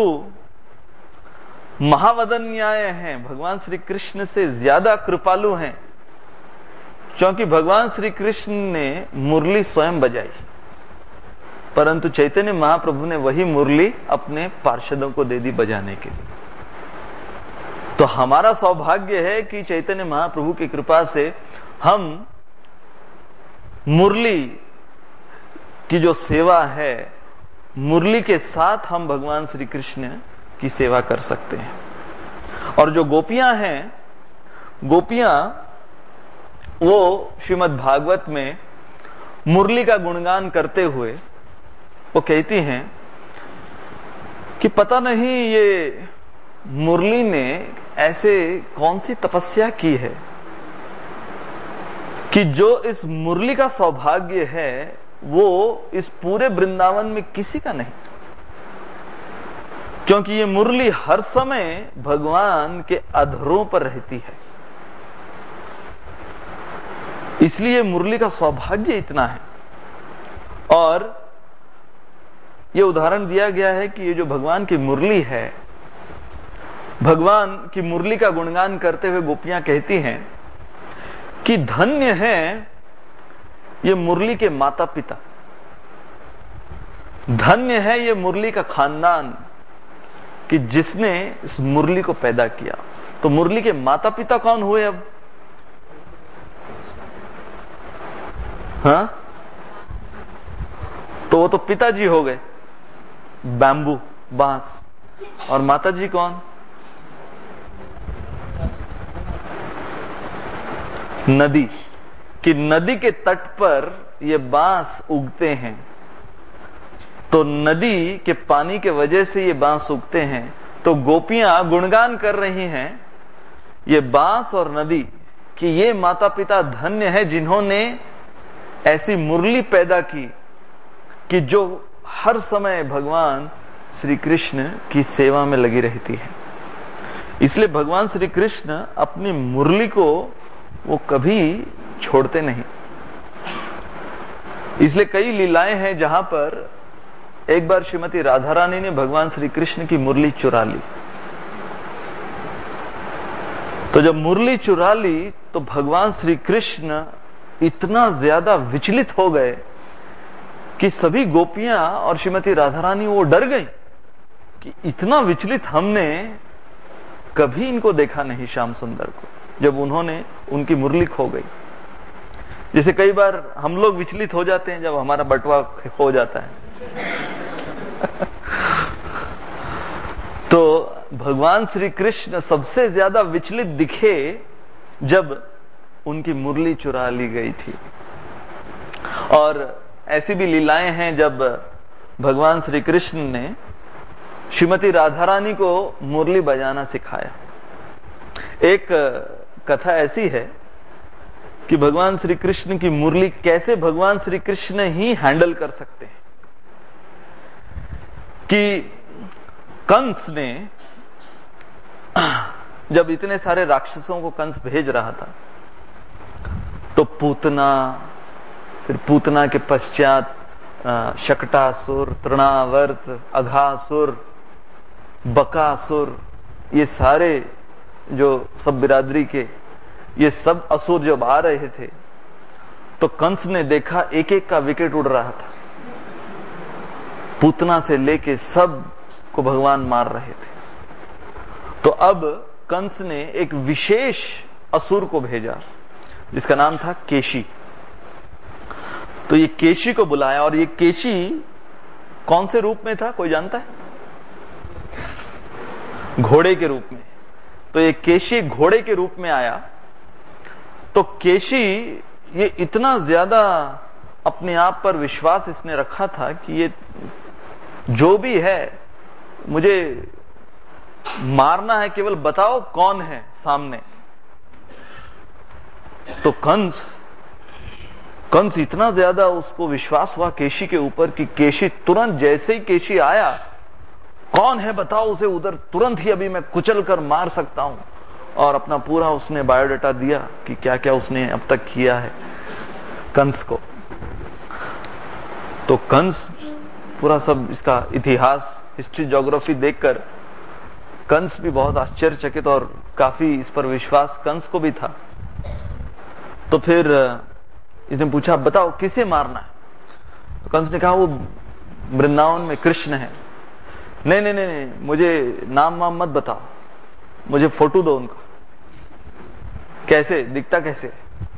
महावदन्याय हैं, भगवान श्री कृष्ण से ज्यादा कृपालु हैं, क्योंकि भगवान श्री कृष्ण ने मुरली स्वयं बजाई, परंतु चैतन्य महाप्रभु ने वही मुरली अपने पार्षदों को दे दी बजाने के लिए। तो हमारा सौभाग्य है कि चैतन्य महाप्रभु की कृपा से हम मुरली की जो सेवा है, मुरली के साथ हम भगवान श्री कृष्ण की सेवा कर सकते हैं। और जो गोपियां हैं, गोपियां वो श्रीमद् भागवत में मुरली का गुणगान करते हुए वो कहती हैं कि पता नहीं ये मुरली ने ऐसे कौन सी तपस्या की है कि जो इस मुरली का सौभाग्य है वो इस पूरे वृंदावन में किसी का नहीं, क्योंकि ये मुरली हर समय भगवान के अधरों पर रहती है, इसलिए मुरली का सौभाग्य इतना है। और ये उदाहरण दिया गया है कि ये जो भगवान की मुरली है, भगवान की मुरली का गुणगान करते हुए गोपियां कहती हैं कि धन्य है ये मुरली के माता पिता, धन्य है ये मुरली का खानदान कि जिसने इस मुरली को पैदा किया। तो मुरली के माता पिता कौन हुए अब? हाँ, तो वो तो पिताजी हो गए, बैम्बू, बांस। और माताजी कौन? नदी। कि नदी के तट पर ये बांस उगते हैं, तो नदी के पानी के वजह से ये बांस उगते हैं। तो गोपियां गुणगान कर रही हैं ये बांस और नदी कि ये माता पिता धन्य है जिन्होंने ऐसी मुरली पैदा की कि जो हर समय भगवान श्री कृष्ण की सेवा में लगी रहती है। इसलिए भगवान श्री कृष्ण अपनी मुरली को वो कभी छोड़ते नहीं। इसलिए कई लीलाएं हैं जहां पर एक बार श्रीमती राधा रानी ने भगवान श्री कृष्ण की मुरली चुरा ली। तो जब मुरली चुरा ली तो भगवान श्री कृष्ण इतना ज्यादा विचलित हो गए कि सभी गोपियां और श्रीमती राधा रानी वो डर गई कि इतना विचलित हमने कभी इनको देखा नहीं श्याम सुंदर को, जब उन्होंने उनकी मुरली खो गई। जैसे कई बार हम लोग विचलित हो जाते हैं जब हमारा बटुआ खो जाता है। तो भगवान श्री कृष्ण सबसे ज्यादा विचलित दिखे जब उनकी मुरली चुरा ली गई थी। और ऐसी भी लीलाएं हैं जब भगवान श्री कृष्ण ने श्रीमती राधा रानी को मुरली बजाना सिखाया। एक कथा ऐसी है कि भगवान श्री कृष्ण की मुरली कैसे भगवान श्री कृष्ण ही हैंडल कर सकते हैं। कि कंस ने जब इतने सारे राक्षसों को कंस भेज रहा था तो पूतना, फिर पूतना के पश्चात शकटासुर, तृणावर्त, अघासुर, बकासुर, ये सारे जो सब बिरादरी के ये सब असुर जब आ रहे थे तो कंस ने देखा एक एक का विकेट उड़ रहा था। पूतना से लेके सब को भगवान मार रहे थे। तो अब कंस ने एक विशेष असुर को भेजा जिसका नाम था केशी। तो ये केशी को बुलाया, और ये केशी कौन से रूप में था कोई जानता है? घोड़े के रूप में। तो ये केशी घोड़े के रूप में आया। तो केशी ये इतना ज्यादा अपने आप पर विश्वास इसने रखा था कि ये जो भी है मुझे मारना है, केवल बताओ कौन है सामने। तो कंस इतना ज्यादा उसको विश्वास हुआ केशी के ऊपर कि केशी तुरंत, जैसे ही केशी आया, कौन है बताओ उसे, उधर तुरंत ही अभी मैं कुचल कर मार सकता हूं। और अपना पूरा उसने बायोडाटा दिया कि क्या क्या उसने अब तक किया है कंस को। तो कंस पूरा सब इसका इतिहास, हिस्ट्री, ज्योग्राफी देखकर कंस भी बहुत आश्चर्यचकित और काफी इस पर विश्वास कंस को भी था। तो फिर इसने पूछा बताओ किसे मारना है। तो कंस ने कहा वो वृंदावन में कृष्ण है। नहीं, मुझे नाम वाम मत बताओ, मुझे फोटो दो उनका, कैसे दिखता कैसे।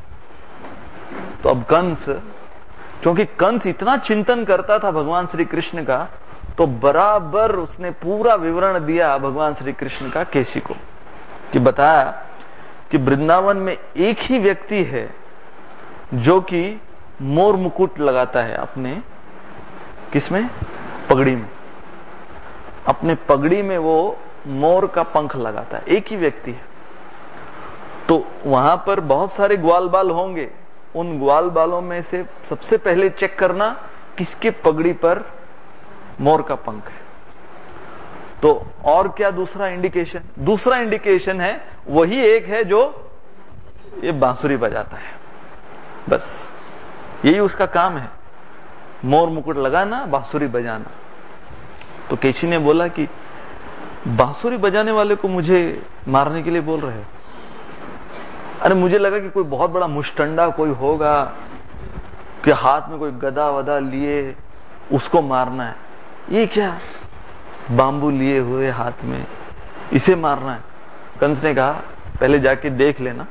तो अब कंस, क्योंकि कंस इतना चिंतन करता था भगवान श्री कृष्ण का, तो बराबर उसने पूरा विवरण दिया भगवान श्री कृष्ण का केशी को, कि बताया कि वृंदावन में एक ही व्यक्ति है जो कि मोर मुकुट लगाता है अपने, किसमें, पगड़ी में। अपने पगड़ी में वो मोर का पंख लगाता है, एक ही व्यक्ति है। तो वहां पर बहुत सारे ग्वाल बाल होंगे, उन ग्वाल बालों में से सबसे पहले चेक करना किसके पगड़ी पर मोर का पंख है। तो और क्या दूसरा इंडिकेशन है, वही एक है जो ये बांसुरी बजाता है। बस यही उसका काम है, मोर मुकुट लगाना, बांसुरी बजाना। तो केशी ने बोला कि बांसुरी बजाने वाले को मुझे मारने के लिए बोल रहे हो? अरे मुझे लगा कि कोई बहुत बड़ा मुष्टंडा कोई होगा कि हाथ में कोई गदा वदा लिए उसको मारना है। ये क्या बांबू लिए हुए हाथ में, इसे मारना है? कंस ने कहा पहले जाके देख लेना,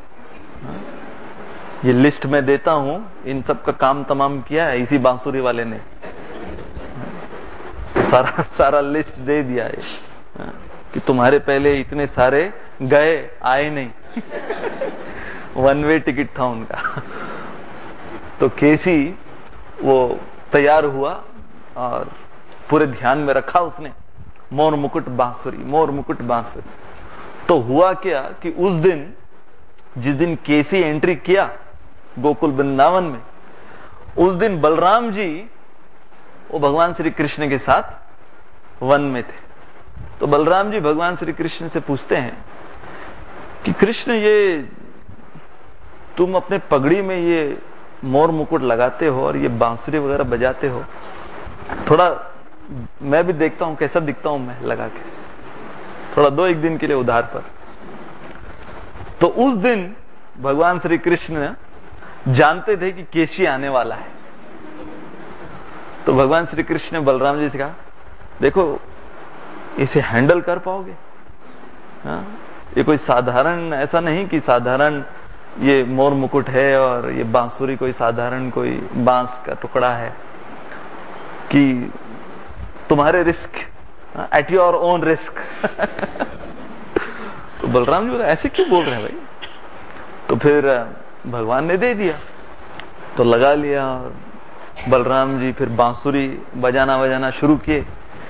ये लिस्ट मैं देता हूं, इन सब का काम तमाम किया है इसी बांसुरी वाले ने। तो सारा लिस्ट दे दिया है कि तुम्हारे पहले इतने सारे गए, आए नहीं। वन वे टिकट था उनका। तो केसी वो तैयार हुआ और पूरे ध्यान में रखा उसने, मोर मुकुट बांसुरी, मोर मुकुट बांसुरी। तो हुआ क्या कि उस दिन, जिस दिन केसी एंट्री किया गोकुल वृंदावन में, उस दिन बलराम जी वो भगवान श्री कृष्ण के साथ वन में थे। तो बलराम जी भगवान श्री कृष्ण से पूछते हैं कि कृष्ण, ये तुम अपने पगड़ी में ये मोर मुकुट लगाते हो और ये बांसुरी वगैरह बजाते हो, थोड़ा मैं भी देखता हूं कैसा दिखता हूं मैं लगा के, थोड़ा दो एक दिन के लिए उधार पर। तो उस दिन भगवान श्री कृष्ण जानते थे कि केशी आने वाला है। तो भगवान श्री कृष्ण ने बलराम जी से कहा, देखो इसे हैंडल कर पाओगे? ये कोई साधारण, ऐसा नहीं कि साधारण ये मोर मुकुट है और ये बांसुरी कोई साधारण कोई बांस का टुकड़ा है कि तुम्हारे risk, at your own risk. तो बलराम जी बोला ऐसे क्यों बोल रहे हैं भाई? तो फिर भगवान ने दे दिया, तो लगा लिया और बलराम जी फिर बांसुरी बजाना शुरू किए।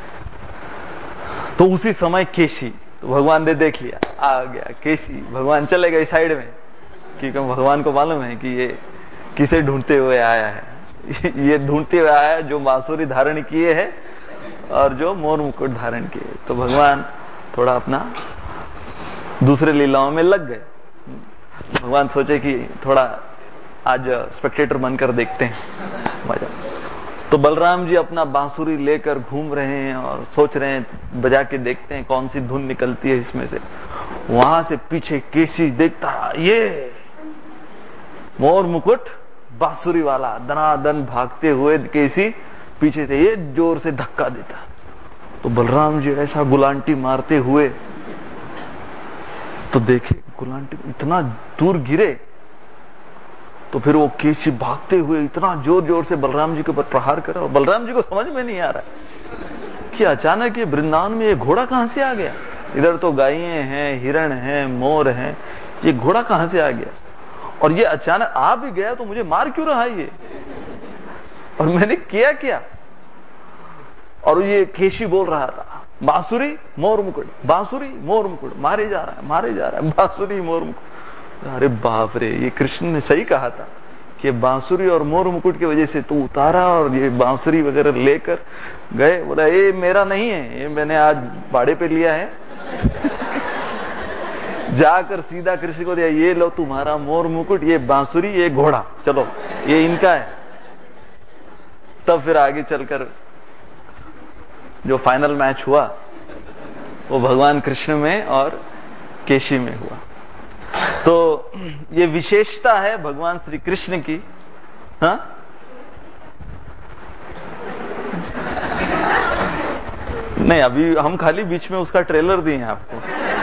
तो उसी समय केशी, तो भगवान ने देख लिया, आ गया केशी। भगवान चले गए साइड में, क्योंकि भगवान को मालूम है कि ये किसे ढूंढते हुए आया है। ये ढूंढते हुए आया जो बांसुरी धारण किए है और जो मोर मुकुट धारण किए। तो भगवान थोड़ा अपना दूसरे लीलाओं में लग गए। भगवान सोचे कि थोड़ा आज स्पेक्टेटर बनकर देखते हैं मजा। तो बलराम जी अपना बांसुरी लेकर घूम रहे हैं और सोच रहे हैं बजा के देखते हैं कौन सी धुन निकलती है इसमें से। वहां से पीछे केशी देखता है, ये मोर मुकुट बांसुरी वाला दनादन भागते हुए केसी पीछे से ये जोर से धक्का देता। तो बलराम जी ऐसा गुलांटी मारते हुए तो देखे गुलांटी इतना दूर गिरे। तो फिर वो केशी भागते हुए इतना जोर जोर से बलराम जी के ऊपर प्रहार करा और बलराम जी को समझ में नहीं आ रहा कि अचानक ये वृंदावन में ये घोड़ा कहां से आ गया। इधर तो गायें हैं, हिरण हैं, मोर हैं, ये घोड़ा कहां से आ गया? और ये अचानक आ भी गया तो मुझे मार क्यों रहा है ये? और मैंने किया क्या? और ये केशी बोल रहा था, बांसुरी मोर मुकुट, बांसुरी मोर मुकुट, मारे जा रहा है, मारे जा रहा है, बांसुरी मोर मुकुट। अरे बाप रे, ये कृष्ण ने सही कहा था कि बांसुरी और मोर मुकुट की वजह से तू उतारा और ये बांसुरी वगैरह लेकर गए। बोला ये मेरा नहीं है, ये मैंने आज भाड़े पे लिया है। जाकर सीधा कृष्ण को दिया, ये लो तुम्हारा मोर मुकुट, ये बांसुरी, ये घोड़ा, चलो ये इनका है। तब फिर आगे चलकर जो फाइनल मैच हुआ वो भगवान कृष्ण में और केशी में हुआ। तो ये विशेषता है भगवान श्री कृष्ण की। हाँ, नहीं, अभी हम खाली बीच में उसका ट्रेलर दिए हैं आपको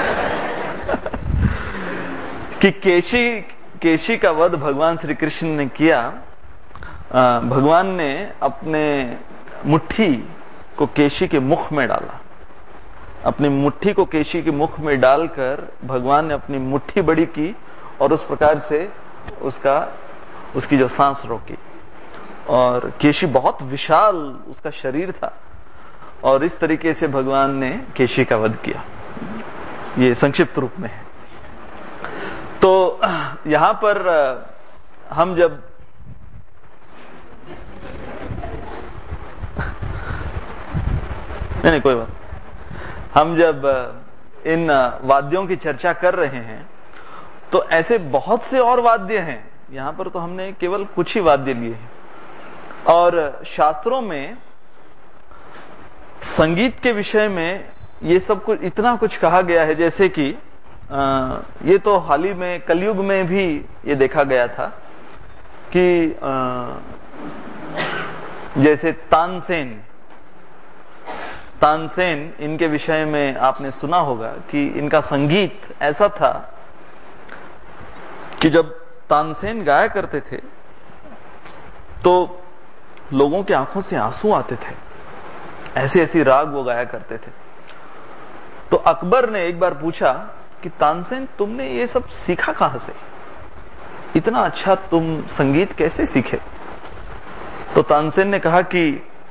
कि केशी का वध भगवान श्री कृष्ण ने किया। भगवान ने अपने मुट्ठी को केशी के मुख में डाला, अपनी मुट्ठी को केशी के मुख में डालकर भगवान ने अपनी मुट्ठी बड़ी की और उस प्रकार से उसकी जो सांस रोकी। और केशी बहुत विशाल उसका शरीर था और इस तरीके से भगवान ने केशी का वध किया। ये संक्षिप्त रूप में है। तो यहां पर हम जब नहीं कोई बात, हम जब इन वाद्यों की चर्चा कर रहे हैं तो ऐसे बहुत से और वाद्य हैं। यहां पर तो हमने केवल कुछ ही वाद्य लिए हैं। और शास्त्रों में संगीत के विषय में ये सब कुछ इतना कुछ कहा गया है, जैसे कि ये तो हाल ही में कलयुग में भी ये देखा गया था कि जैसे तानसेन, इनके विषय में आपने सुना होगा कि इनका संगीत ऐसा था कि जब तानसेन गाया करते थे तो लोगों की आंखों से आंसू आते थे। ऐसे ऐसी राग वो गाया करते थे। तो अकबर ने एक बार पूछा कि तानसेन, तुमने ये सब सीखा कहां से? इतना अच्छा तुम संगीत कैसे सीखे? तो तानसेन ने कहा कि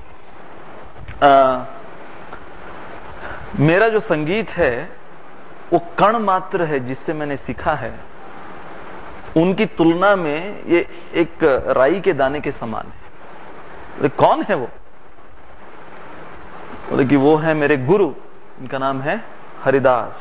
मेरा जो संगीत है वो कण मात्र है जिससे मैंने सीखा है। उनकी तुलना में ये एक राई के दाने के समान है। कौन है वो? बोले कि वो है मेरे गुरु, उनका नाम है हरिदास।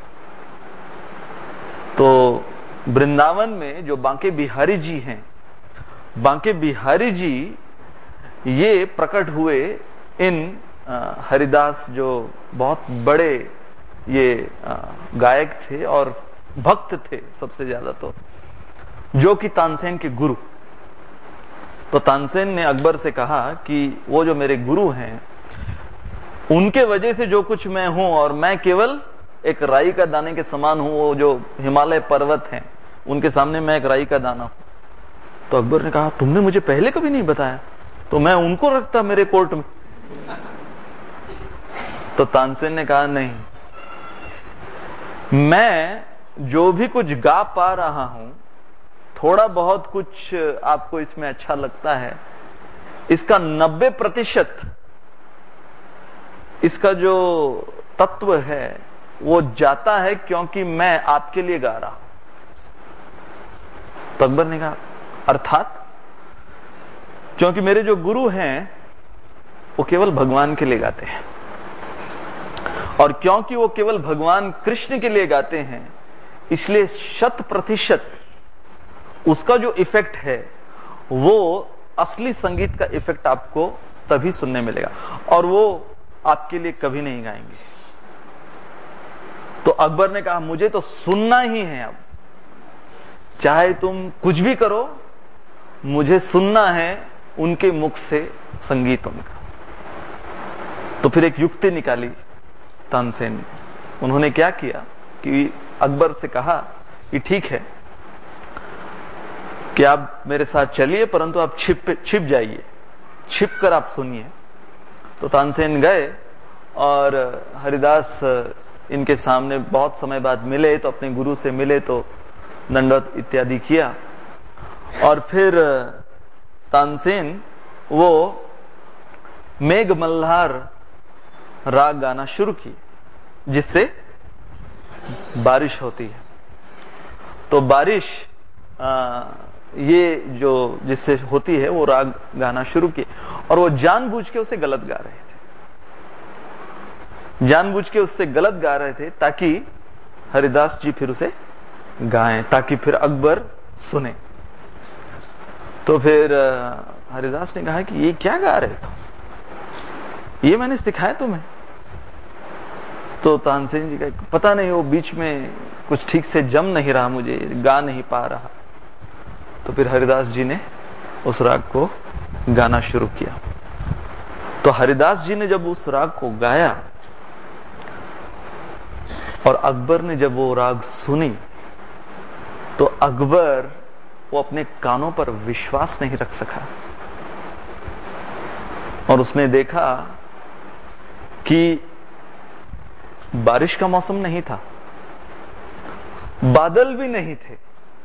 तो वृंदावन में जो बांके बिहारी जी हैं, बांके बिहारी जी ये प्रकट हुए इन हरिदास, जो बहुत बड़े ये गायक थे और भक्त थे सबसे ज्यादा, तो जो कि तानसेन के गुरु। तो तानसेन ने अकबर से कहा कि वो जो मेरे गुरु हैं उनके वजह से जो कुछ मैं हूं, और मैं केवल एक राई का दाने के समान हूं। वो जो हिमालय पर्वत हैं उनके सामने मैं एक राई का दाना हूं। तो अकबर ने कहा, तुमने मुझे पहले कभी नहीं बताया तो मैं उनको रखता मेरे कोर्ट में। तो तानसेन ने कहा, नहीं, मैं जो भी कुछ गा पा रहा हूं, थोड़ा बहुत कुछ आपको इसमें अच्छा लगता है, इसका 90% इसका जो तत्व है वो जाता है क्योंकि मैं आपके लिए गा रहा हूं। तो अकबर ने कहा, अर्थात? क्योंकि मेरे जो गुरु हैं वो केवल भगवान के लिए गाते हैं, और क्योंकि वो केवल भगवान कृष्ण के लिए गाते हैं, इसलिए 100% उसका जो इफेक्ट है वो असली संगीत का इफेक्ट आपको तभी सुनने मिलेगा, और वो आपके लिए कभी नहीं गाएंगे। तो अकबर ने कहा, मुझे तो सुनना ही है, अब चाहे तुम कुछ भी करो, मुझे सुनना है उनके मुख से संगीत उनका। तो फिर एक युक्ति निकाली तानसेन ने। उन्होंने क्या किया कि अकबर से कहा कि ठीक है कि आप मेरे साथ चलिए, परंतु आप छिप जाइए, छिप कर आप सुनिए। तो तानसेन गए और हरिदास इनके सामने बहुत समय बाद मिले, तो अपने गुरु से मिले तो दंडवत इत्यादि किया। और फिर तानसेन वो मेघ मल्हार राग गाना शुरू की, जिससे बारिश होती है। तो बारिश ये जो जिससे होती है वो राग गाना शुरू किए, और वो जानबूझ के उसे गलत गा रहे थे, जानबूझ के उससे गलत गा रहे थे ताकि हरिदास जी फिर उसे गाएं, ताकि फिर अकबर सुने। तो फिर हरिदास ने कहा कि ये क्या गा रहे तुम, ये मैंने सिखाया तुम्हें? तो तानसेन जी का पता नहीं, वो बीच में कुछ ठीक से जम नहीं रहा, मुझे गा नहीं पा रहा। तो फिर हरिदास जी ने उस राग को गाना शुरू किया। तो हरिदास जी ने जब उस राग को गाया और अकबर ने जब वो राग सुनी, तो अकबर वो अपने कानों पर विश्वास नहीं रख सका, और उसने देखा कि बारिश का मौसम नहीं था, बादल भी नहीं थे,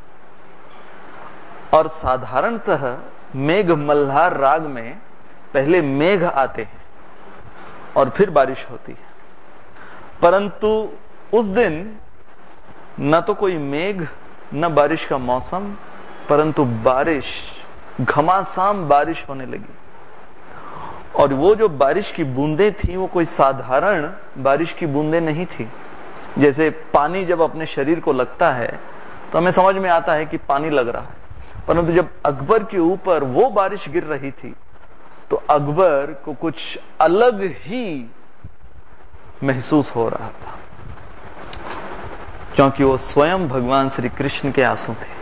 और साधारणतः मेघ मल्हार राग में पहले मेघ आते हैं और फिर बारिश होती है। परंतु उस दिन न तो कोई मेघ न बारिश का मौसम, परंतु बारिश, घमासान बारिश होने लगी। और वो जो बारिश की बूंदें थी वो कोई साधारण बारिश की बूंदें नहीं थी। जैसे पानी जब अपने शरीर को लगता है तो हमें समझ में आता है कि पानी लग रहा है, परंतु जब अकबर के ऊपर वो बारिश गिर रही थी तो अकबर को कुछ अलग ही महसूस हो रहा था, क्योंकि वो स्वयं भगवान श्री कृष्ण के आंसू थे।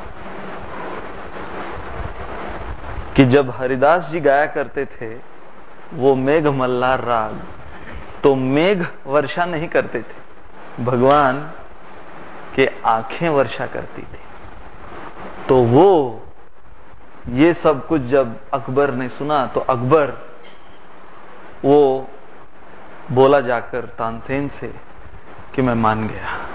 कि जब हरिदास जी गाया करते थे वो मेघ मल्हार राग, तो मेघ वर्षा नहीं करते थे, भगवान के आंखें वर्षा करती थी। तो वो ये सब कुछ जब अकबर ने सुना तो अकबर वो बोला जाकर तानसेन से कि मैं मान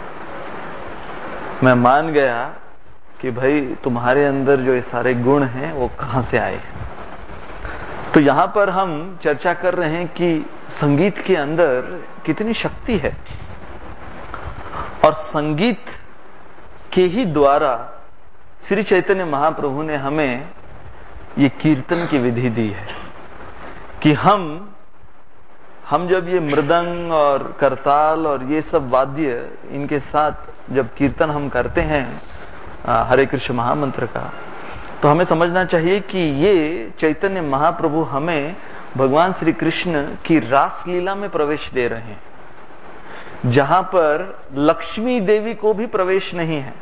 गया कि भाई तुम्हारे अंदर जो ये सारे गुण हैं वो कहां से आए। तो यहां पर हम चर्चा कर रहे हैं कि संगीत के अंदर कितनी शक्ति है, और संगीत के ही द्वारा श्री चैतन्य महाप्रभु ने हमें ये कीर्तन की विधि दी है कि हम जब ये मृदंग और करताल और ये सब वाद्य इनके साथ जब कीर्तन हम करते हैं हरे कृष्ण महामंत्र का, तो हमें समझना चाहिए कि ये चैतन्य महाप्रभु हमें भगवान श्री कृष्ण की रास लीला में प्रवेश दे रहे हैं, जहां पर लक्ष्मी देवी को भी प्रवेश नहीं है,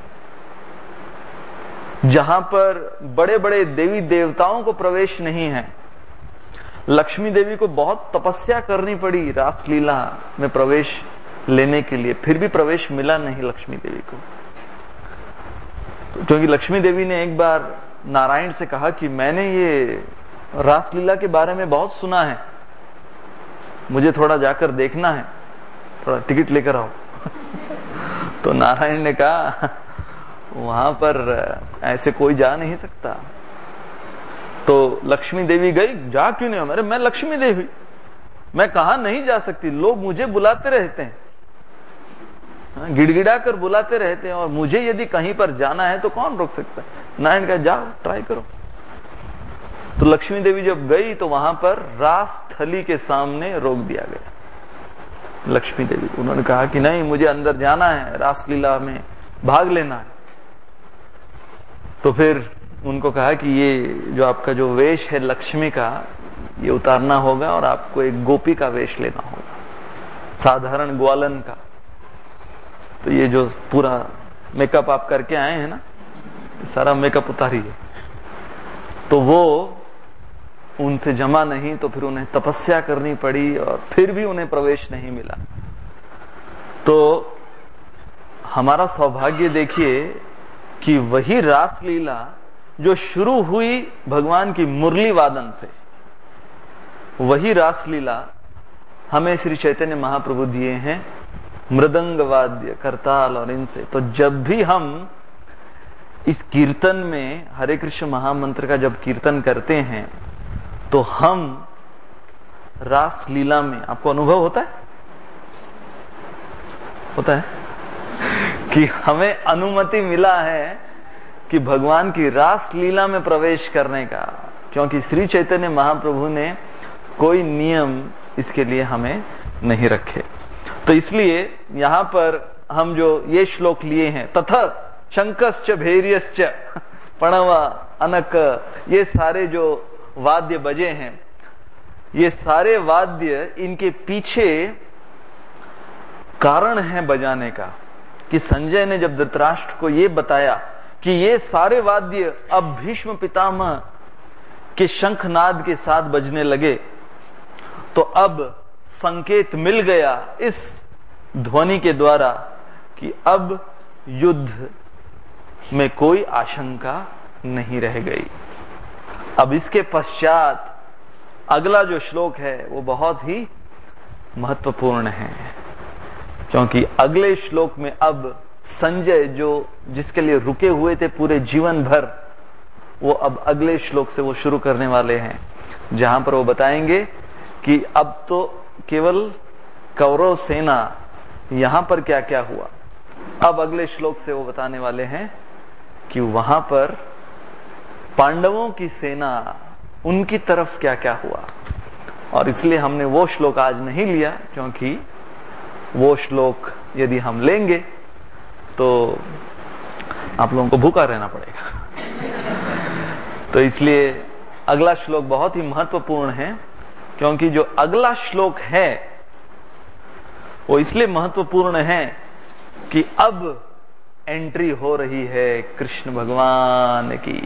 जहां पर बड़े बड़े देवी देवताओं को प्रवेश नहीं है। लक्ष्मी देवी को बहुत तपस्या करनी पड़ी रास लीला में प्रवेश लेने के लिए, फिर भी प्रवेश मिला नहीं लक्ष्मी देवी को। तो क्योंकि लक्ष्मी देवी ने एक बार नारायण से कहा कि मैंने ये रासलीला के बारे में बहुत सुना है, मुझे थोड़ा जाकर देखना है, थोड़ा टिकट लेकर आओ। तो नारायण ने कहा वहां पर ऐसे कोई जा नहीं सकता। तो लक्ष्मी देवी गई, जा क्यों नहीं? अरे मैं लक्ष्मी देवी, मैं कहां नहीं जा सकती, लोग मुझे बुलाते रहते हैं, गिड़गिड़ा कर बुलाते रहते हैं, और मुझे यदि कहीं पर जाना है तो कौन रोक सकता है? नारायण का जाओ, ट्राई करो। तो लक्ष्मी देवी जब गई तो वहां पर रास थली के सामने रोक दिया गया लक्ष्मी देवी। उन्होंने कहा कि नहीं, मुझे अंदर जाना है, रासलीला में भाग लेना है। तो फिर उनको कहा कि ये जो आपका जो वेश है लक्ष्मी का, ये उतारना होगा और आपको एक गोपी का वेश लेना होगा, साधारण ग्वालन का। तो ये जो पूरा मेकअप आप करके आए हैं ना, सारा मेकअप उतारिए। तो वो उनसे जमा नहीं, तो फिर उन्हें तपस्या करनी पड़ी और फिर भी उन्हें प्रवेश नहीं मिला। तो हमारा सौभाग्य देखिए कि वही रासलीला जो शुरू हुई भगवान की मुरली वादन से, वही रासलीला हमें श्री चैतन्य महाप्रभु दिए हैं मृदंग वाद्य करताल और इनसे। तो जब भी हम इस कीर्तन में हरे कृष्ण महामंत्र का जब कीर्तन करते हैं तो हम रास लीला में, आपको अनुभव होता है कि हमें अनुमति मिला है कि भगवान की रास लीला में प्रवेश करने का, क्योंकि श्री चैतन्य महाप्रभु ने कोई नियम इसके लिए हमें नहीं रखे। तो इसलिए यहां पर हम जो ये श्लोक लिए हैं, तथा शंकश्च भैर्यश्च प्रणवा अनक, ये सारे जो वाद्य बजे हैं, ये सारे वाद्य, इनके पीछे कारण है बजाने का। कि संजय ने जब धृतराष्ट्र को ये बताया कि ये सारे वाद्य अब भीष्म पितामह के शंखनाद के साथ बजने लगे, तो अब संकेत मिल गया इस ध्वनि के द्वारा कि अब युद्ध में कोई आशंका नहीं रह गई। अब इसके पश्चात अगला जो श्लोक है वो बहुत ही महत्वपूर्ण है, क्योंकि अगले श्लोक में अब संजय जो जिसके लिए रुके हुए थे पूरे जीवन भर, वो अब अगले श्लोक से वो शुरू करने वाले हैं, जहां पर वो बताएंगे कि अब तो केवल कौरव सेना, यहां पर क्या क्या हुआ। अब अगले श्लोक से वो बताने वाले हैं कि वहां पर पांडवों की सेना, उनकी तरफ क्या क्या हुआ। और इसलिए हमने वो श्लोक आज नहीं लिया, क्योंकि वो श्लोक यदि हम लेंगे तो आप लोगों को भूखा रहना पड़ेगा। तो इसलिए अगला श्लोक बहुत ही महत्वपूर्ण है, क्योंकि जो अगला श्लोक है वो इसलिए महत्वपूर्ण है कि अब एंट्री हो रही है कृष्ण भगवान की,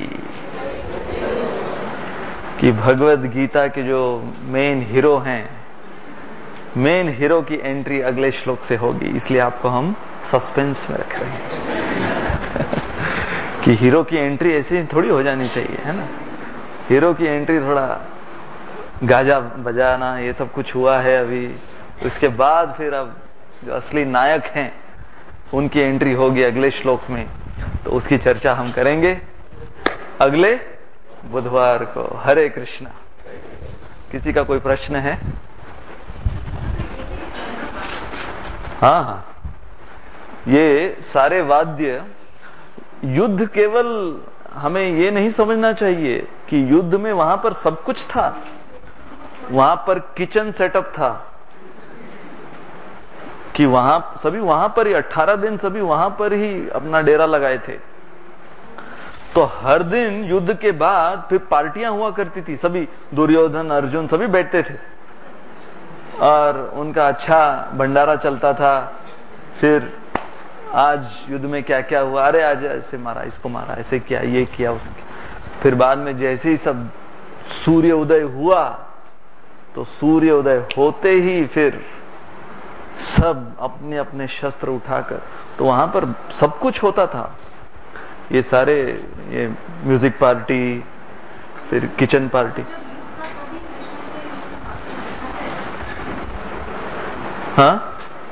कि भगवद गीता के जो मेन हीरो हैं, मेन हीरो की एंट्री अगले श्लोक से होगी। इसलिए आपको हम सस्पेंस में रख रहे हैं कि हीरो की एंट्री ऐसे थोड़ी हो जानी चाहिए, है ना। हीरो की एंट्री थोड़ा गाजा बजाना ये सब कुछ हुआ है अभी, उसके बाद फिर अब जो असली नायक हैं उनकी एंट्री होगी अगले श्लोक में। तो उसकी चर्चा हम करेंगे अगले बुधवार को। हरे कृष्णा। किसी का कोई प्रश्न है? हाँ, ये सारे वाद्य, युद्ध केवल हमें ये नहीं समझना चाहिए कि युद्ध में वहां पर सब कुछ था। वहां पर किचन सेटअप था कि वहां सभी वहां पर ही 18 दिन सभी वहां पर ही अपना डेरा लगाए थे। तो हर दिन युद्ध के बाद फिर पार्टियां हुआ करती थी, सभी दुर्योधन अर्जुन सभी बैठते थे और उनका अच्छा भंडारा चलता था। फिर आज युद्ध में क्या क्या हुआ, अरे आज ऐसे मारा, इसको मारा, ऐसे किया, ये किया, उसके। फिर बाद में जैसे ही सब सूर्य उदय हुआ, तो सूर्य उदय होते ही फिर सब अपने अपने शस्त्र उठाकर, तो वहां पर सब कुछ होता था। ये सारे ये म्यूजिक पार्टी, फिर किचन पार्टी। हाँ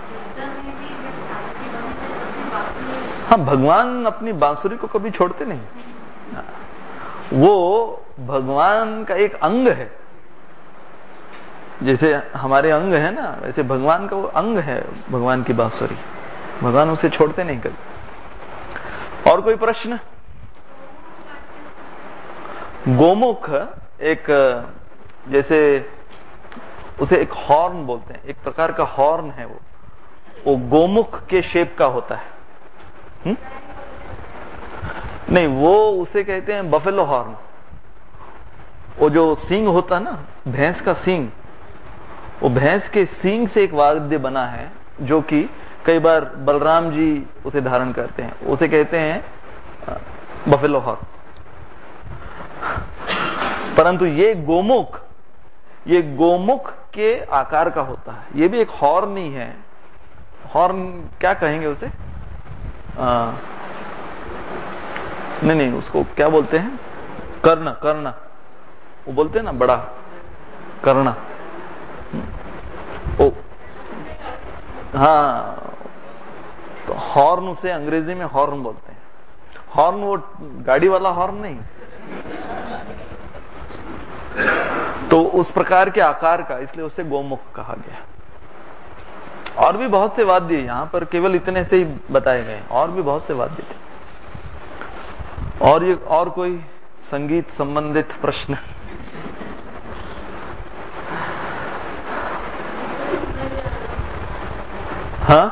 हाँ, भगवान अपनी बांसुरी को कभी छोड़ते नहीं। वो भगवान का एक अंग है, जैसे हमारे अंग है ना, वैसे भगवान का वो अंग है, भगवान की बांसुरी। भगवान उसे छोड़ते नहीं कभी। और कोई प्रश्न? गोमुख एक, जैसे उसे एक हॉर्न बोलते हैं, एक प्रकार का हॉर्न है वो गोमुख के शेप का होता है। नहीं, वो उसे कहते हैं बफेलो हॉर्न। वो जो सींग होता ना, भैंस का सींग, वो भैंस के सींग से एक वाद्य बना है, जो कि कई बार बलराम जी उसे धारण करते हैं। उसे कहते हैं बफेलो हॉर्न। परंतु ये गोमुख के आकार का होता है। ये भी एक हॉर्न ही है। हॉर्न क्या कहेंगे उसे? नहीं, उसको क्या बोलते हैं? कर्ण। वो बोलते हैं ना, बड़ा कर्ण। हाँ, हॉर्न उसे अंग्रेजी में हॉर्न बोलते हैं। हॉर्न वो गाड़ी वाला हॉर्न नहीं, तो उस प्रकार के आकार का, इसलिए उसे गोमुख कहा गया। और भी बहुत से वाद्य, यहां पर केवल इतने से ही बताए गए, और भी बहुत से वाद्य थे। और कोई संगीत संबंधित प्रश्न? हाँ,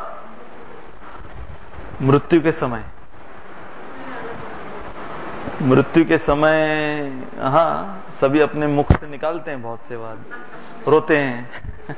मृत्यु के समय, हाँ, सभी अपने मुख से निकालते हैं बहुत से वाद्य, रोते हैं।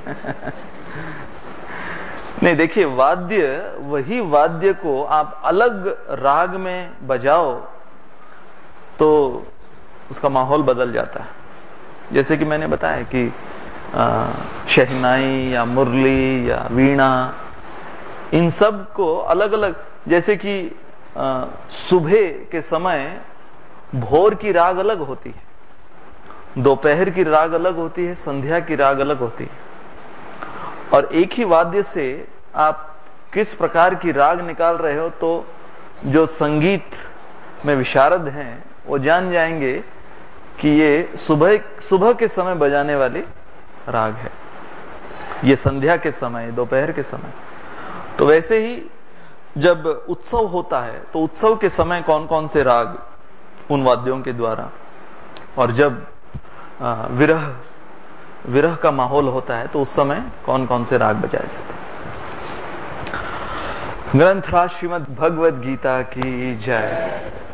नहीं, देखिए, वाद्य, वही वाद्य को आप अलग राग में बजाओ तो उसका माहौल बदल जाता है। जैसे कि मैंने बताया कि शहनाई या मुरली या वीणा, इन सब को अलग अलग, जैसे कि सुबह के समय भोर की राग अलग होती है, दोपहर की राग अलग होती है, संध्या की राग अलग होती है। और एक ही वाद्य से आप किस प्रकार की राग निकाल रहे हो, तो जो संगीत में विशारद हैं वो जान जाएंगे कि ये सुबह के समय बजाने वाली राग है, ये संध्या के समय, दोपहर के समय। तो वैसे ही जब उत्सव होता है तो उत्सव के समय कौन कौन से राग उन वाद्यों के द्वारा, और जब विरह का माहौल होता है तो उस समय कौन कौन से राग बजाए जाते हैं। ग्रंथराज श्रीमद् भगवद गीता की जय।